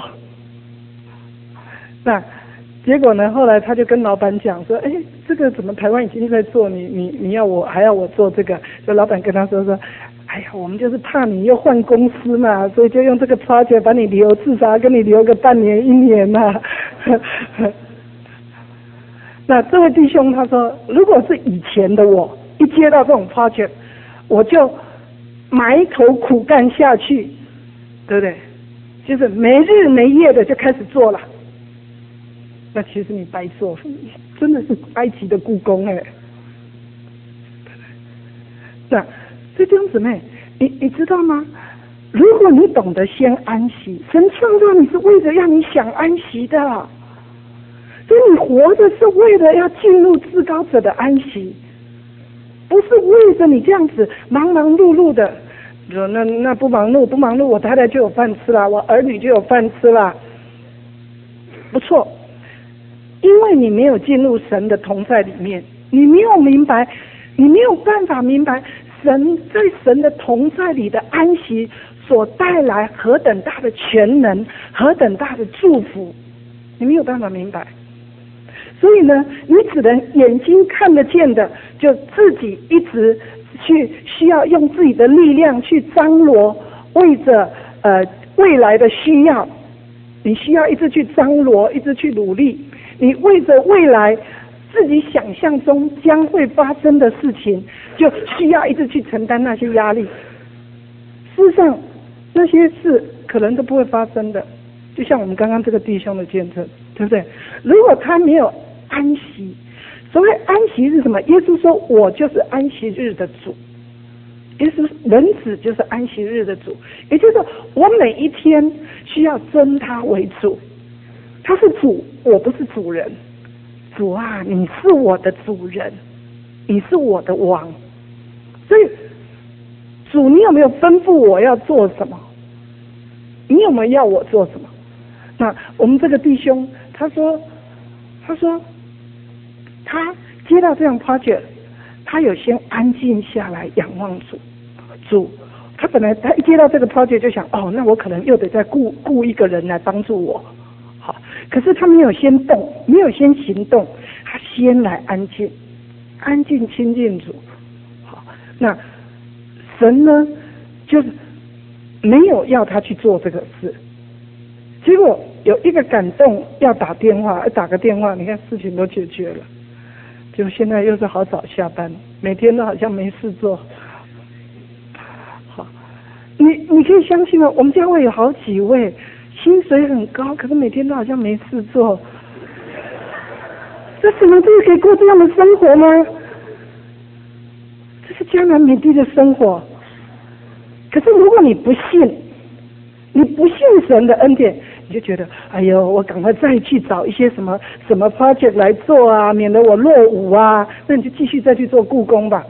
那结果呢，后来他就跟老板讲说，这个怎么台湾已经在做，你要我还要我做这个？就老板跟他说，哎呀，我们就是怕你又换公司嘛，所以就用这个 project 把你留，至少跟你留个半年、1年嘛。那这位弟兄他说，如果是以前的我，一接到这种 project， 我就埋头苦干下去，对不对？就是没日没夜的就开始做了。那其实你白做，真的是埃及的故宫那弟兄姊妹，你知道吗？如果你懂得先安息，神创造你是为了让你想安息的，所以你活着是为了要进入至高者的安息，不是为着你这样子忙忙碌碌的。说那不忙碌，我太太就有饭吃了，我儿女就有饭吃了，不错。因为你没有进入神的同在里面，你没有明白，你没有办法明白神在神的同在里的安息所带来何等大的全能，何等大的祝福，你没有办法明白。所以呢，你只能眼睛看得见的，就自己一直需要用自己的力量去张罗，为着未来的需要，你需要一直去张罗，一直去努力。你为着未来自己想象中将会发生的事情，就需要一直去承担那些压力。事实上，那些事可能都不会发生的。就像我们刚刚这个弟兄的见证，对不对？如果他没有安息，所谓安息是什么？耶稣说：“我就是安息日的主。”耶稣人子就是安息日的主，也就是说，我每一天需要尊他为主。他是主，我不是主人。主啊，你是我的主人，你是我的王。所以，主，你有没有吩咐我要做什么？ 你有没有要我做什么？那我们这个弟兄他说他接到这样 project， 他有先安静下来仰望主。他本来他一接到这个 project 就想，那我可能又得再雇一个人来帮助我。好，可是他没有先动，没有先行动，他先来安静亲近主。好，那神呢就是没有要他去做这个事，结果有一个感动要打个电话，你看事情都解决了。就现在又是好早下班，每天都好像没事做。好，你可以相信吗？我们教会有好几位薪水很高，可是每天都好像没事做。这怎么可以过这样的生活吗？这是迦南美地的生活。可是如果你不信神的恩典，你就觉得哎呦，我赶快再去找一些什么 project 来做啊，免得我落伍啊。那你就继续再去做故宫吧。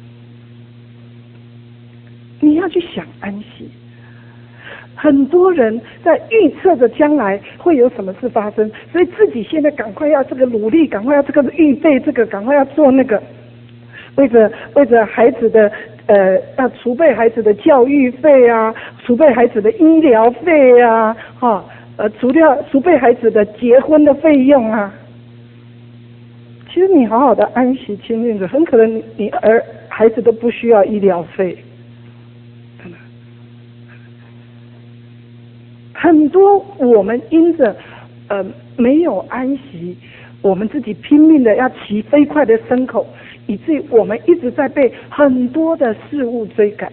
你要去想安息。很多人在预测着将来会有什么事发生，所以自己现在赶快要这个努力，赶快要这个预备这个，赶快要做那个，为着孩子的要储备孩子的教育费啊，储备孩子的医疗费啊，储备孩子的结婚的费用啊。其实你好好的安息亲近主，很可能你孩子都不需要医疗费。很多我们因着没有安息，我们自己拼命的要骑飞快的牲口，以至于我们一直在被很多的事物追赶，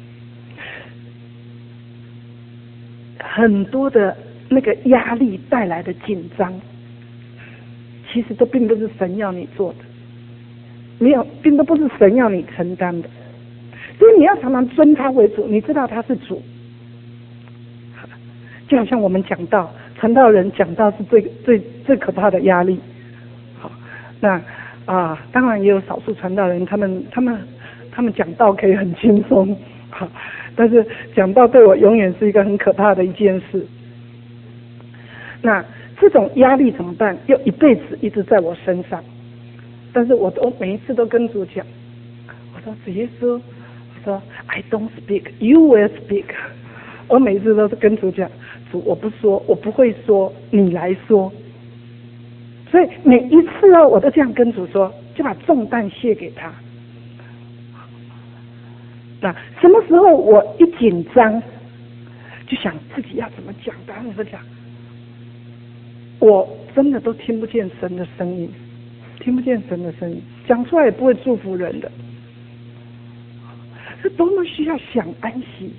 很多的那个压力带来的紧张，其实都并不是神要你做的，并都不是神要你承担的。所以你要常常尊他为主，你知道他是主。就好像我们讲道，传道人讲道是最可怕的压力。好，那当然也有少数传道人，他们讲道可以很轻松，好，但是讲道对我永远是一个很可怕的一件事。那这种压力怎么办？又一辈子一直在我身上，但是我每一次都跟主讲，我说主耶稣，我说 I don't speak, you will speak。我每一次都是跟主讲，主我不说，我不会说，你来说。所以每一次我都这样跟主说，就把重担卸给他。那什么时候我一紧张，就想自己要怎么讲，然后讲，我真的都听不见神的声音，讲出来也不会祝福人的。是多么需要想安息。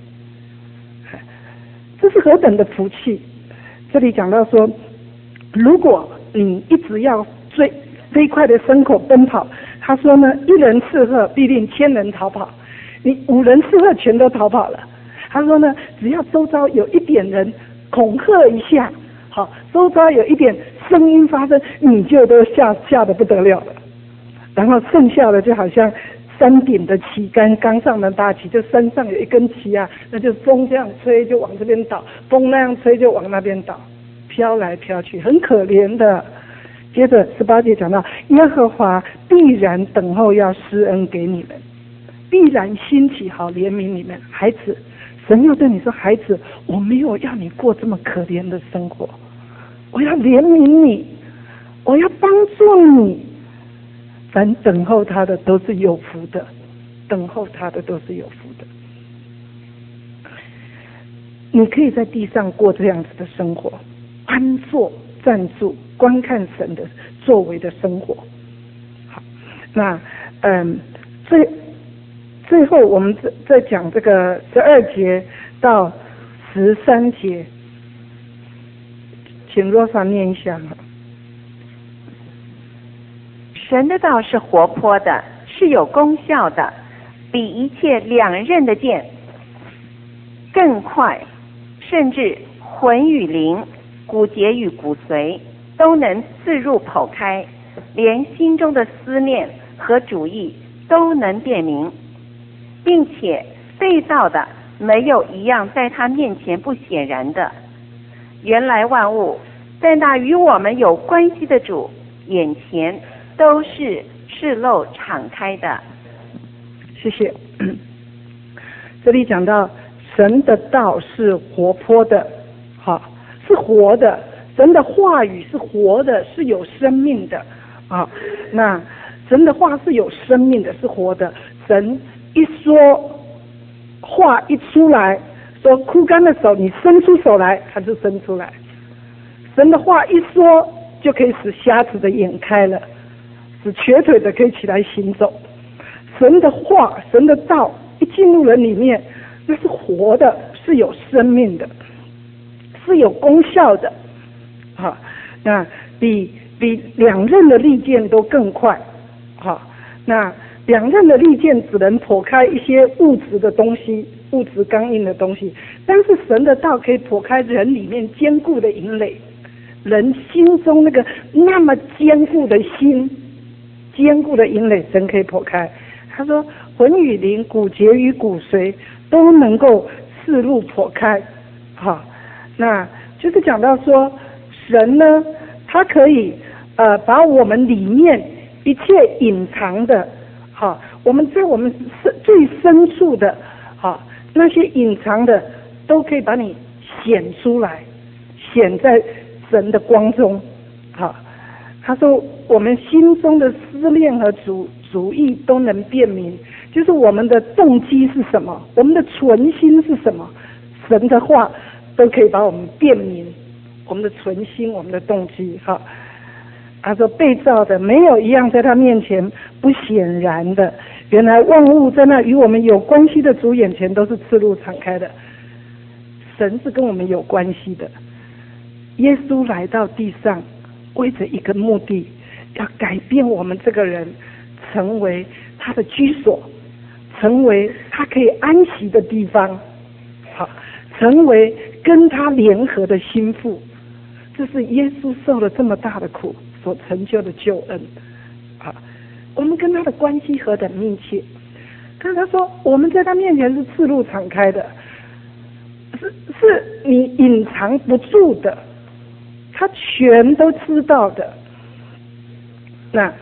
这是何等的福气！这里讲到说，如果你一直要追飞快的牲口奔跑，他说呢，一人斥喝必令千人逃跑，你5人斥喝全都逃跑了。他说呢，只要周遭有一点人恐吓一下，好，周遭有一点声音发生，你就都吓得不得了了。然后剩下的就好像山顶的旗杆刚上了大旗，就山上有一根旗啊，那就风这样吹就往这边倒，风那样吹就往那边倒，飘来飘去，很可怜的。接着18节讲到，耶和华必然等候要施恩给你们，必然兴起好怜悯你们。孩子，神要对你说，孩子，我没有要你过这么可怜的生活，我要怜悯你，我要帮助你。凡等候他的都是有福的，等候他的都是有福的。你可以在地上过这样子的生活，安坐站住，观看神的作为的生活。好，那最后我们再讲这个12节到13节，请若莎念一下。 神的道是活泼的，是有功效的，比一切两刃的剑更快，甚至魂与灵、骨节与骨髓都能刺入剖开，连心中的思念和主意都能辨明，并且被造的没有一样在他面前不显然的。原来万物在那与我们有关系的主眼前都是赤露敞开的。 谢谢。这里讲到神的道是活泼的，好，是活的，神的话语是活的，是有生命的啊。那神的话是有生命的，是活的。神一说话一出来，说枯干的手你伸出手来，它就伸出来。神的话一说，就可以使瞎子的眼开了，使瘸腿的可以起来行走。神的话，神的道一进入人里面，那是活的，是有生命的，是有功效的。好，那比两刃的利剑都更快。好，那两刃的利剑只能剖开一些物质的东西，物质刚硬的东西，但是神的道可以剖开人里面坚固的营垒，人心中那个那么坚固的心，坚固的营垒，神可以剖开。他说魂与灵、骨节与骨髓都能够刺入剖开。好，那就是讲到说神呢，他可以把我们里面一切隐藏的，好，我们在我们最深处的，好，那些隐藏的都可以把你显出来，显在神的光中。好，他说我们心中的思念和主意都能辨明，就是我们的动机是什么，我们的存心是什么，神的话都可以把我们辨明，我们的存心，我们的动机。好，他说被造的没有一样在他面前不显然的，原来万物在那与我们有关系的主眼前都是赤露敞开的。神是跟我们有关系的，耶稣来到地上为着一个目的，要改变我们这个人，成为他的居所，成为他可以安息的地方，好，成为跟他联合的心腹。这是耶稣受了这么大的苦所成就的救恩。好，我们跟他的关系何等密切。刚才说我们在他面前是赤露敞开的，是你隐藏不住的，他全都知道的。那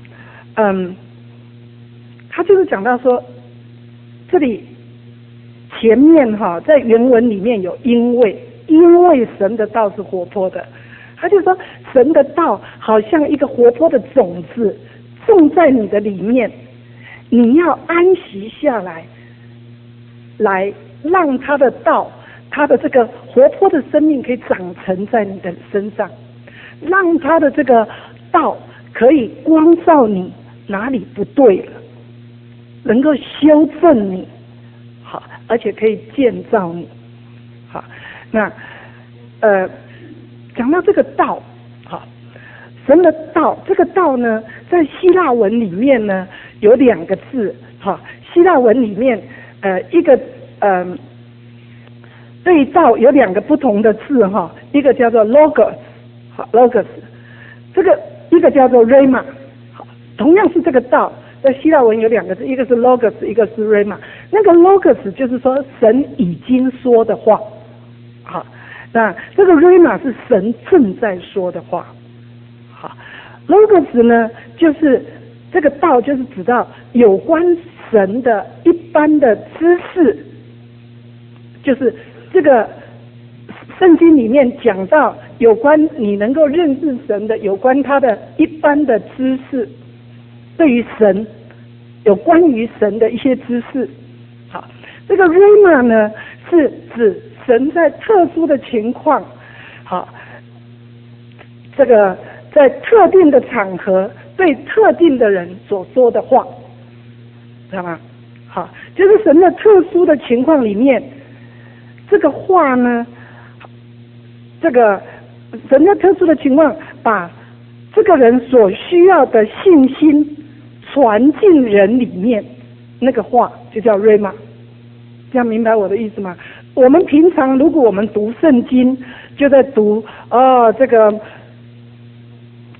他就是讲到说，这里前面在原文里面有因为神的道是活泼的，他就说神的道好像一个活泼的种子种在你的里面，你要安息下来，来让他的道，他的这个活泼的生命可以长成在你的身上，让他的这个道可以光照你哪里不对了，能够修正你，好，而且可以建造你。好，那讲到这个道，好，神的道，这个道呢，在希腊文里面呢有两个字，好，希腊文里面一个对道有两个不同的字哈，一个叫做 logos， 好 logos， 这个一个叫做 rhema， 好，同样是这个道，在希腊文有两个字，一个是 logos， 一个是 rhema。那个 logos 就是说神已经说的话，好，那这个 rhema 是神正在说的话，好 ，logos 呢就是这个道，就是指到有关神的一般的知识，就是这个圣经里面讲到有关你能够认识神的，有关他的一般的知识，对于神有关于神的一些知识。好，这个 rhema 呢是指神在特殊的情况，好，这个在特定的场合对特定的人所说的话，知道吗？好，就是神的特殊的情况里面，这个话呢，这个神的特殊的情况把这个人所需要的信心传进人里面，那个话就叫 rhema。这样明白我的意思吗？我们平常如果我们读圣经，就在读这个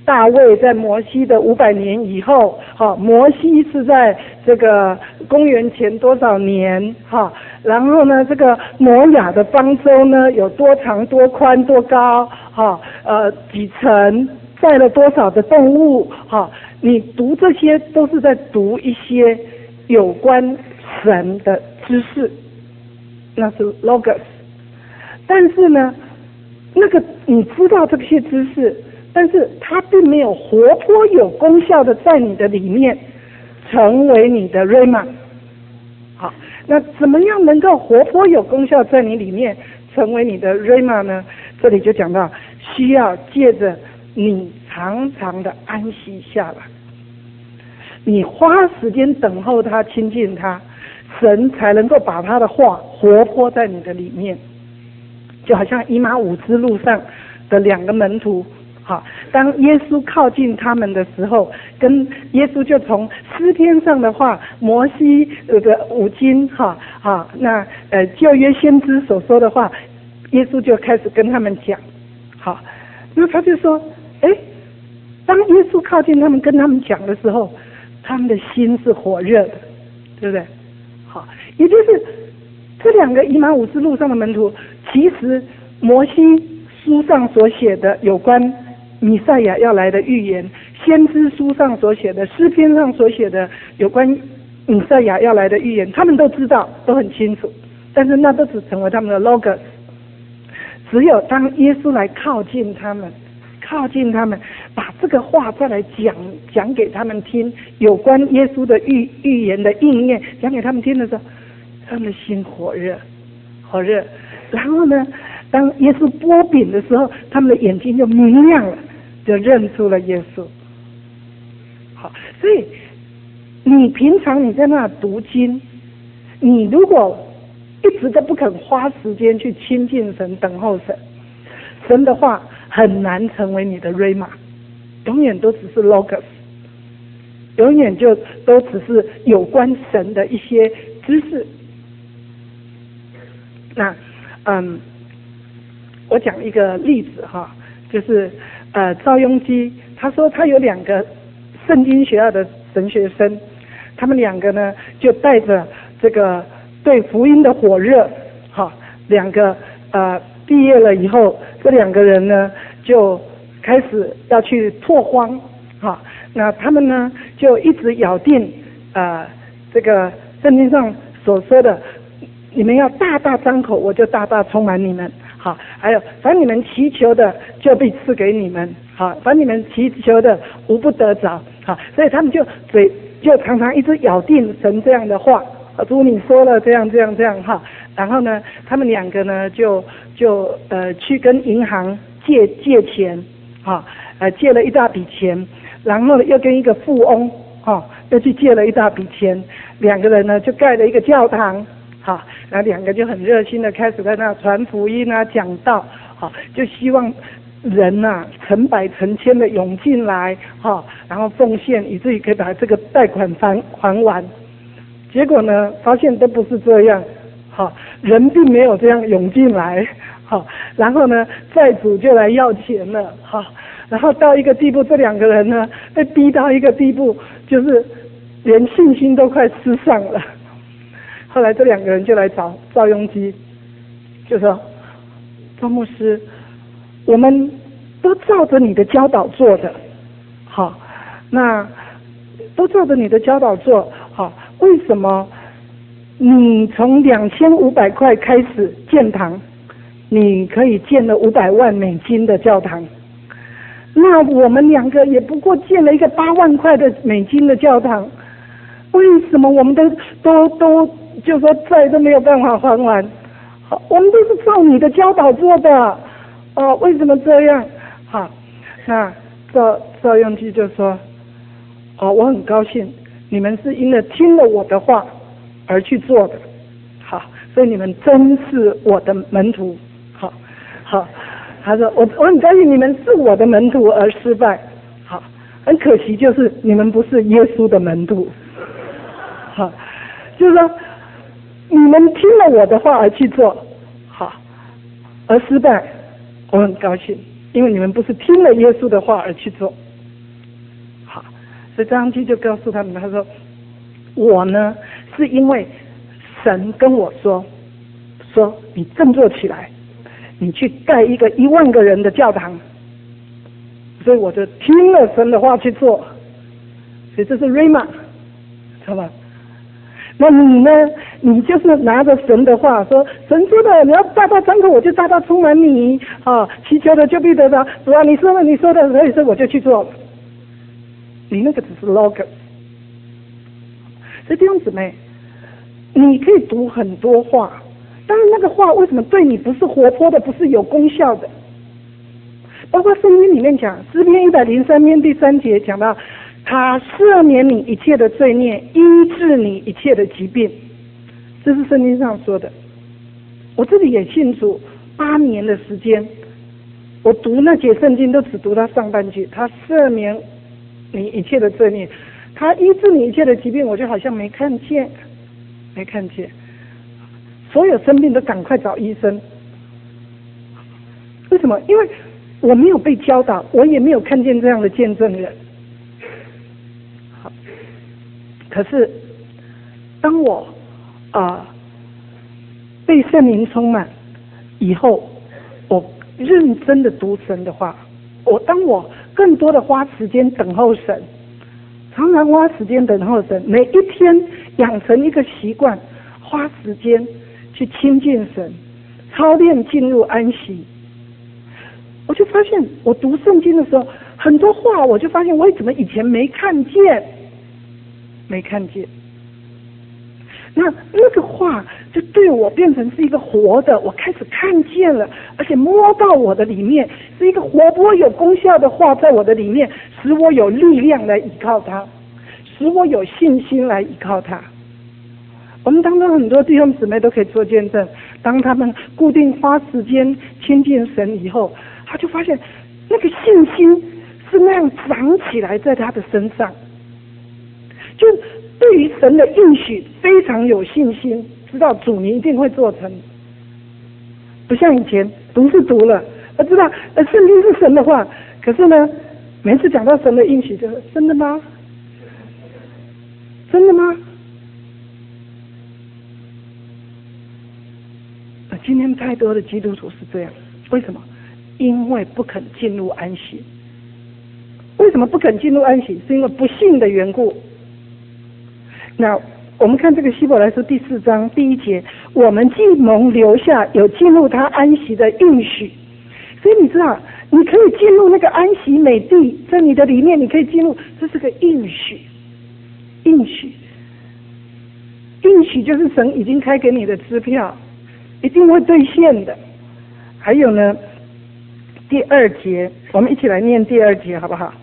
大卫在摩西的500年以后，摩西是在这个公元前多少年，然后呢，这个挪亚的方舟呢有多长多宽多高，几层，载了多少的动物，你读这些都是在读一些有关神的知识，那是 logos。但是呢，那个你知道这些知识，但是它并没有活泼有功效的在你的里面成为你的 rhema。好，那怎么样能够活泼有功效在你里面成为你的 rhema 呢？这里就讲到需要借着你常常的安息下来，你花时间等候他，亲近他，神才能够把他的话活泼在你的里面。就好像以马忤斯路上的2个门徒，当耶稣靠近他们的时候，跟耶稣就从诗篇上的话，摩西的5经，那旧约先知所说的话，耶稣就开始跟他们讲，那他就说，当耶稣靠近他们跟他们讲的时候，他们的心是火热的，对不对？也就是这2个以马忤斯路上的门徒，其实摩西书上所写的有关弥赛亚要来的预言，先知书上所写的，诗篇上所写的有关弥赛亚要来的预言，他们都知道，都很清楚，但是那都只成为他们的 logos。 只有当耶稣来靠近他们，把这个话再来讲给他们听，有关耶稣的预言的应验讲给他们听的时候，他们的心火热。然后呢，当耶稣拨饼的时候，他们的眼睛就明亮了，就认出了耶稣。好，所以你平常你在那读经，你如果一直都不肯花时间去亲近神，等候神，神的话很难成为你的 rhema， 永远都只是 logos， 永远就都只是有关神的一些知识。那我讲一个例子就是赵雍基，他说他有2个圣经学校的神学生，他们2个呢就带着这个对福音的火热，2个毕业了以后，这2个人呢就开始要去拓荒，那他们呢就一直咬定这个圣经上所说的，你们要大大张口，我就大大充满你们。还有凡你们祈求的就必赐给你们，凡你们祈求的无不得着。所以他们就常常一直咬定神这样的话，主你说了这样，然后呢，他们2个呢就去跟银行借钱，借了一大笔钱，然后呢又跟一个富翁又去借了一大笔钱，2个人呢就盖了一个教堂。然后2个就很热心的开始在那传福音讲道，就希望人成百成千的涌进来，然后奉献，以至于可以把这个贷款还完。结果呢，发现都不是这样，人并没有这样涌进来，然后呢，债主就来要钱了，然后到一个地步，这2个人呢被逼到一个地步，就是连信心都快失丧了。后来这2个人就来找赵雍基，就说：赵牧师，我们都照着你的教导做的，那都照着你的教导做，为什么你从2500块开始建堂，你可以建了500万美金的教堂？那我们2个也不过建了一个8万块的美金的教堂，为什么我们都就说债都没有办法还完？我们都是照你的教导做的，为什么这样？那赵雍基就说：我很高兴，你们是因为听了我的话而去做的，所以你们真是我的门徒。他说我很高兴你们是我的门徒而失败，很可惜就是你们不是耶稣的门徒。就是说你们听了我的话而去做，而失败，我很高兴，因为你们不是听了耶稣的话而去做。 所以张安基就告诉他们，他说我呢是因为神跟我说你振作起来，你去盖一个10000个人的教堂，所以我就听了神的话去做，所以这是 Rhema， 知道吧？那你呢？你就是拿着神的话说，神说的，你要大大张口，我就大大充满你啊！祈求的就必得到。主啊，你说的，所以说我就去做了。你那个只是 logos。所以弟兄姊妹，你可以读很多话，但是那个话为什么对你不是活泼的，不是有功效的？包括圣经里面讲，诗篇103篇第3节讲到，他赦免你一切的罪孽，医治你一切的疾病，这是圣经上说的。我自己也信主8年的时间，我读那节圣经都只读到上半句，他赦免你一切的罪孽，他医治你一切的疾病，我就好像没看见。所有生病都赶快找医生。为什么？因为我没有被教导，我也没有看见这样的见证人。好，可是当我被圣灵充满以后，我认真的读神的话，当我更多的花时间等候神，常常花时间等候神，每一天养成一个习惯，花时间去亲近神，操练进入安息。我就发现我读圣经的时候，很多话我就发现我怎么以前没看见。那个话就对我变成是一个活的，我开始看见了，而且摸到我的里面，是一个活泼有功效的话在我的里面，使我有力量来依靠它，使我有信心来依靠它。我们当中很多弟兄姊妹都可以做见证，当他们固定花时间亲近神以后，他就发现那个信心是那样长起来在他的身上，就对于神的应许非常有信心，知道主你一定会做成。不像以前读是读了，知道圣经是神的话，可是呢，每次讲到神的应许就是真的吗？真的吗？今天太多的基督徒是这样，为什么？因为不肯进入安息。为什么不肯进入安息？是因为不信的缘故。那我们看这个希伯来书第4章第1节，我们既蒙留下有进入他安息的应许。所以你知道，你可以进入那个安息美地，在你的里面你可以进入，这是个应许。应许就是神已经开给你的支票，一定会兑现的。还有呢，第2节，我们一起来念第2节好不好？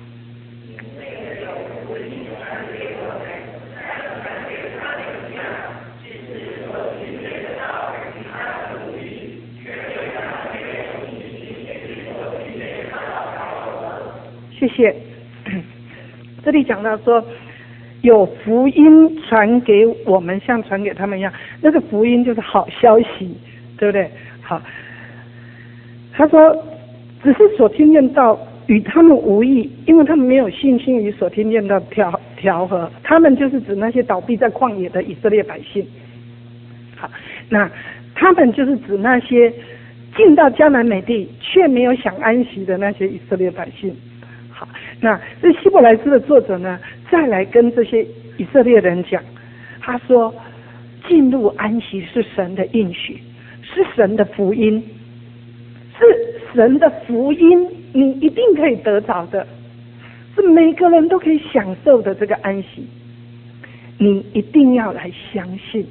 谢谢。这里讲到说，有福音传给我们，像传给他们一样，那个福音就是好消息，对不对？好，他说，只是所听见道与他们无益，因为他们没有信心与所听见道调和。他们就是指那些倒闭在旷野的以色列百姓。好，那他们就是指那些进到迦南美地却没有享安息的那些以色列百姓。好，那这希伯来书的作者呢，再来跟这些以色列人讲，他说，进入安息是神的应许，是神的福音，是神的福音，你一定可以得着的，是每个人都可以享受的这个安息，你一定要来相信，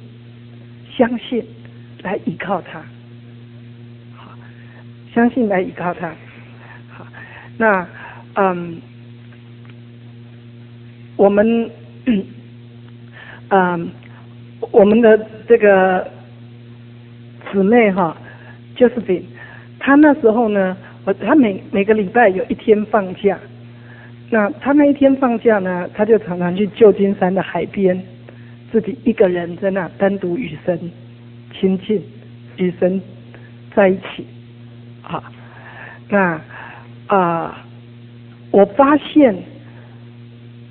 来依靠他。好，相信来依靠他。好，那我们我们的这个姊妹Josephine，她那时候呢，她每个礼拜有1天放假，那她那1天放假呢，她就常常去旧金山的海边，自己一个人在那单独与神亲近，与神在一起。好，那我发现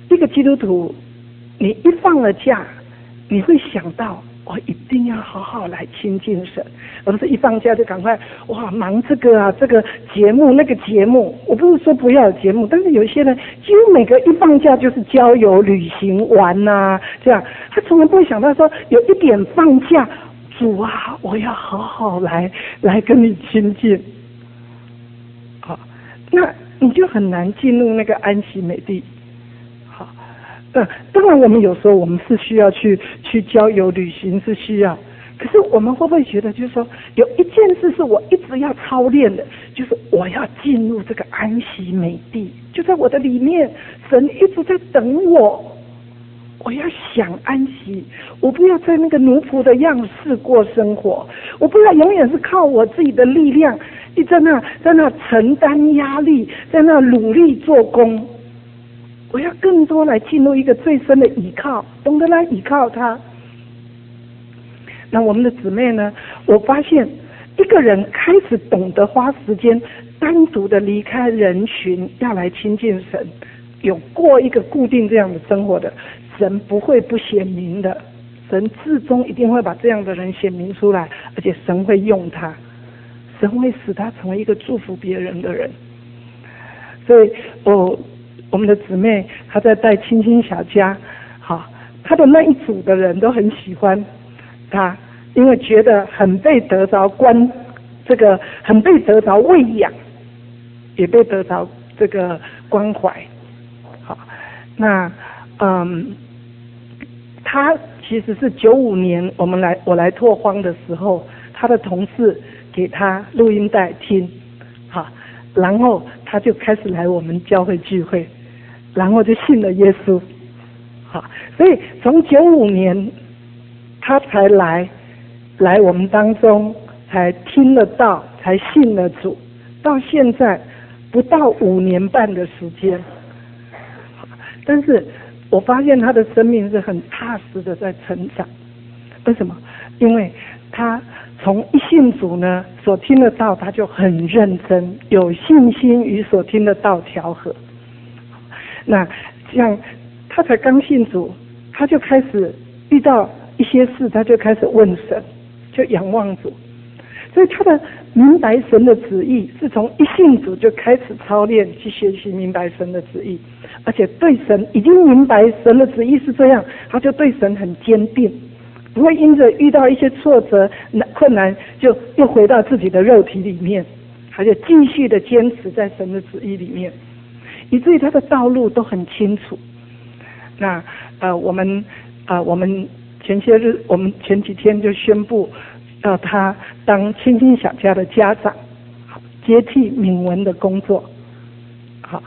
一个基督徒，你一放了假，你会想到我一定要好好来亲近神，而不是一放假就赶快哇忙这个啊这个节目那个节目。我不是说不要有节目，但是有一些人几乎每个一放假就是郊游旅行玩啊这样，他从来不会想到说有一点放假，主啊，我要好好来跟你亲近。好，那你就很难进入那个安息美地。好，当然我们有时候我们是需要去郊游旅行是需要，可是我们会不会觉得就是说有一件事是我一直要操练的，就是我要进入这个安息美地，就在我的里面，神一直在等我。我要想安息，我不要在那个奴仆的样式过生活，我不要永远是靠我自己的力量，在那承担压力，在那努力做工。我要更多来进入一个最深的依靠，懂得来依靠他。那我们的姊妹呢？我发现一个人开始懂得花时间单独的离开人群，要来亲近神，有过一个固定这样的生活的，神不会不显明的，神至终一定会把这样的人显明出来，而且神会用他，神会使他成为一个祝福别人的人。所以我们的姊妹她在带清新小家，好，她的那一组的人都很喜欢她，因为觉得很被得着很被得着喂养，也被得着这个关怀。好，那他其实是95年我来拓荒的时候，他的同事给他录音带听，好，然后他就开始来我们教会聚会，然后就信了耶稣。好，所以从95年他才来我们当中，才听了道，才信了主，到现在不到5年半的时间。但是我发现他的生命是很踏实的在成长。为什么？因为他从一信主呢，所听的道他就很认真，有信心与所听的道调和。那像他才刚信主，他就开始遇到一些事，他就开始问神，就仰望主。所以他的明白神的旨意是从一信主就开始操练去学习明白神的旨意，而且对神已经明白神的旨意是这样，他就对神很坚定，不会因着遇到一些挫折困难就又回到自己的肉体里面，他就继续的坚持在神的旨意里面，以至于他的道路都很清楚。那我们前几天就宣布要他当清新小家的家长，接替敏文的工作。好，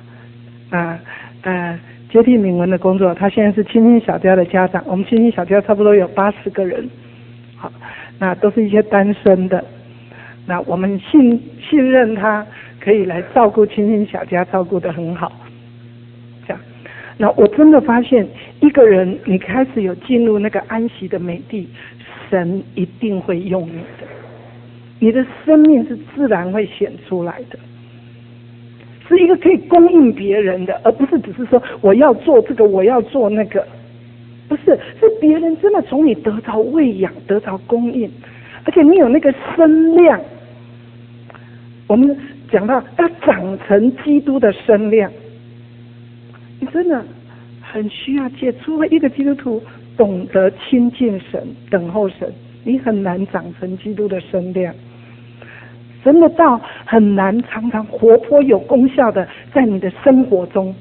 接替敏文的工作，他现在是清新小家的家长。我们清新小家差不多有80个人，好，那都是一些单身的。那我们信任他可以来照顾清新小家，照顾得很好。这样，那我真的发现一个人你开始有进入那个安息的美地，神一定会用你的，你的生命是自然会显出来的，是一个可以供应别人的，而不是只是说我要做这个我要做那个，不是，是别人真的从你得着喂养，得着供应，而且你有那个身量。我们讲到要长成基督的身量，你真的很需要除非一个基督徒懂得亲近神，等候神，你很难长成基督的身量。神的道很难常常活泼有功效的在你的生活中。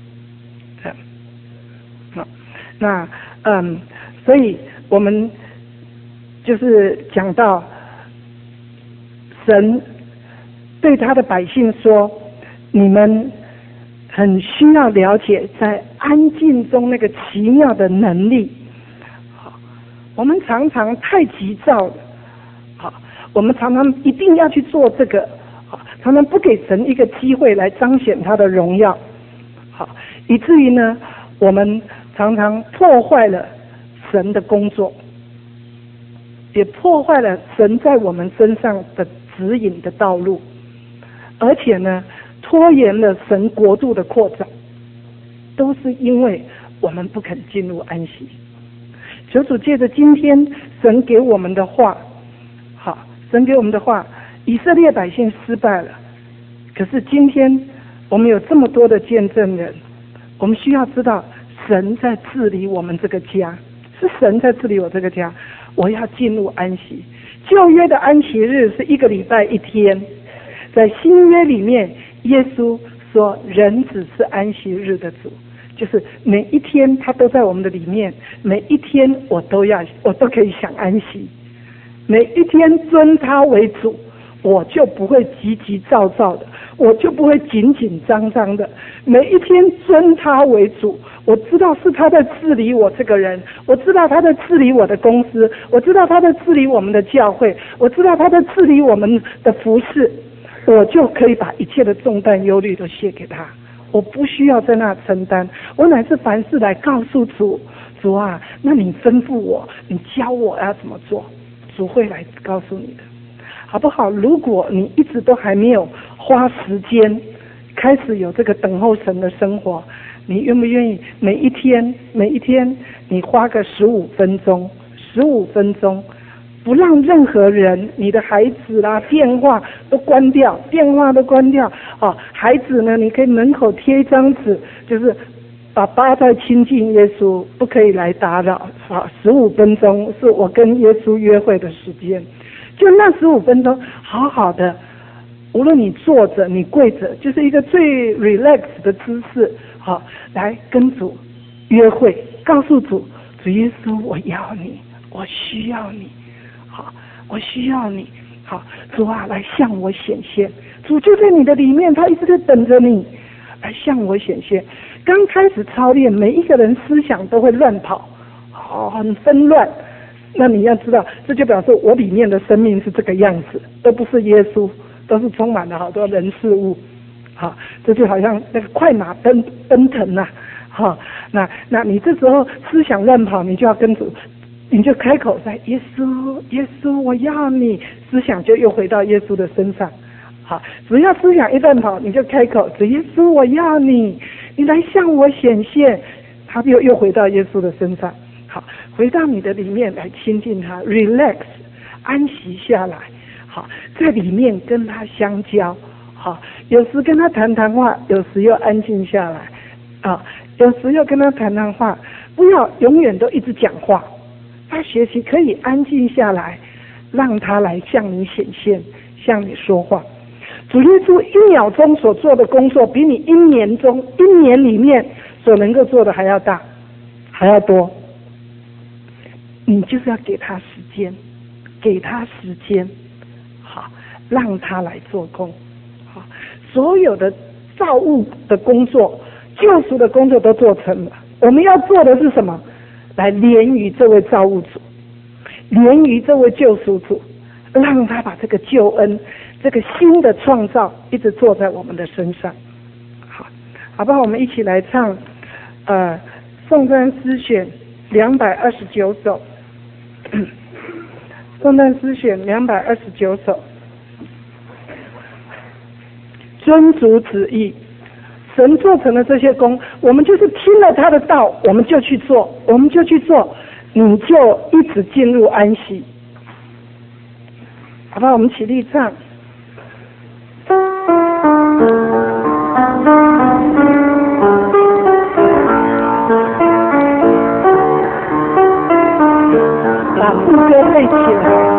那所以我们就是讲到神对他的百姓说，你们很需要了解在安静中那个奇妙的能力。我们常常太急躁了，好，我们常常一定要去做这个，好，常常不给神一个机会来彰显他的荣耀，好，以至于呢，我们常常破坏了神的工作，也破坏了神在我们身上的指引的道路，而且呢，拖延了神国度的扩展。 都是因为我们不肯进入安息。求主借着今天神给我们的话，好，神给我们的话，以色列百姓失败了，可是今天我们有这么多的见证人，我们需要知道神在治理我们这个家，是神在治理我这个家，我要进入安息。旧约的安息日是1个礼拜1天，在新约里面耶稣说人子是安息日的主，就是每一天他都在我们的里面，每一天我都可以享安息，每一天尊他为主，我就不会急急躁躁的，我就不会紧紧张张的，每一天尊他为主，我知道是他在治理我这个人，我知道他在治理我的公司，我知道他在治理我们的教会，我知道他在治理我们的服事，我就可以把一切的重担忧虑都卸给他，我不需要在那承担，我乃是凡事来告诉主，主啊，那你吩咐我，你教我要怎么做，主会来告诉你的，好不好？如果你一直都还没有花时间开始有这个等候神的生活，你愿不愿意每一天你花个15分钟，15分钟，不让任何人，你的孩子啦、电话都关掉，孩子呢，你可以门口贴一张纸，就是爸爸在亲近耶稣，不可以来打扰。15分钟是我跟耶稣约会的时间，就那15分钟，好好的，无论你坐着你跪着，就是一个最 relax 的姿势，好，来跟主约会，告诉主耶稣，我要你，我需要你，好，我需要你，好，主啊，来向我显现，主就在你的里面，他一直在等着你来向我显现。刚开始操练，每一个人思想都会乱跑，很纷乱，那你要知道，这就表示我里面的生命是这个样子，都不是耶稣，都是充满了好多人事物，好，这就好像那个快马奔腾啊，好，那你这时候思想乱跑，你就要跟主，你就开口在耶稣我要你，思想就又回到耶稣的身上，好，只要思想一乱跑，你就开口，主耶稣我要你，你来向我显现，他又回到耶稣的身上，好，回到你的里面来亲近他 ，relax， 安息下来，好，在里面跟他相交，好，有时跟他谈谈话，有时又安静下来，啊，有时又跟他谈谈话，不要永远都一直讲话。他学习可以安静下来，让他来向你显现，向你说话。主耶稣1秒钟所做的工作，比你1年里面所能够做的还要大，还要多。你就是要给他时间，好，让他来做工。好，所有的造物的工作、救赎的工作都做成了。我们要做的是什么？来连于这位造物主，连于这位救赎主，让他把这个救恩、这个新的创造一直做在我们的身上。好，好吧，我们一起来唱颂赞诗选229首，颂赞诗选229首，遵主旨意。神做成了这些工，我们就是听了他的道，我们就去做，你就一直进入安息。好吧，我们起立唱。把副歌背起来。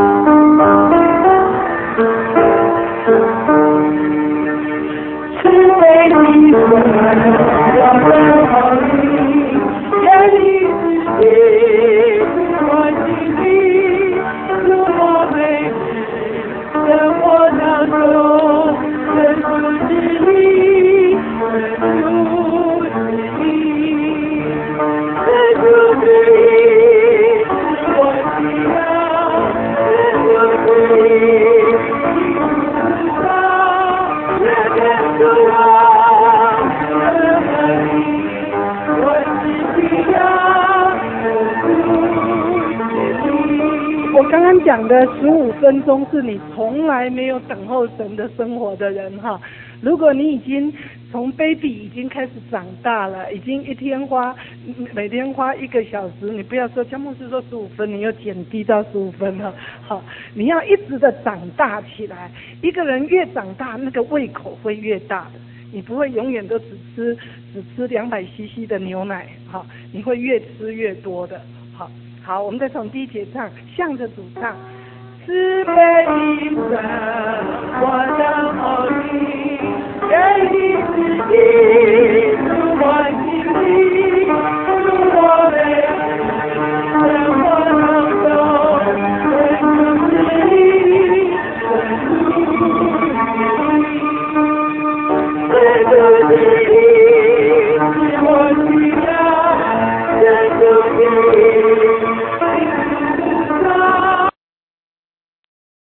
讲的15分钟是你从来没有等候神的生活的人哈，如果你已经从 baby 已经开始长大了，已经每天花1个小时，你不要说，江牧师说15分，你又减低到15分了，好，你要一直的长大起来。一个人越长大，那个胃口会越大的，你不会永远都只吃200cc 的牛奶，好，你会越吃越多的，好，我们再从第1节唱，向着主唱。慈悲的神，我的后裔，给你自己，是我心里，是我的生活当中，生命里，生命里，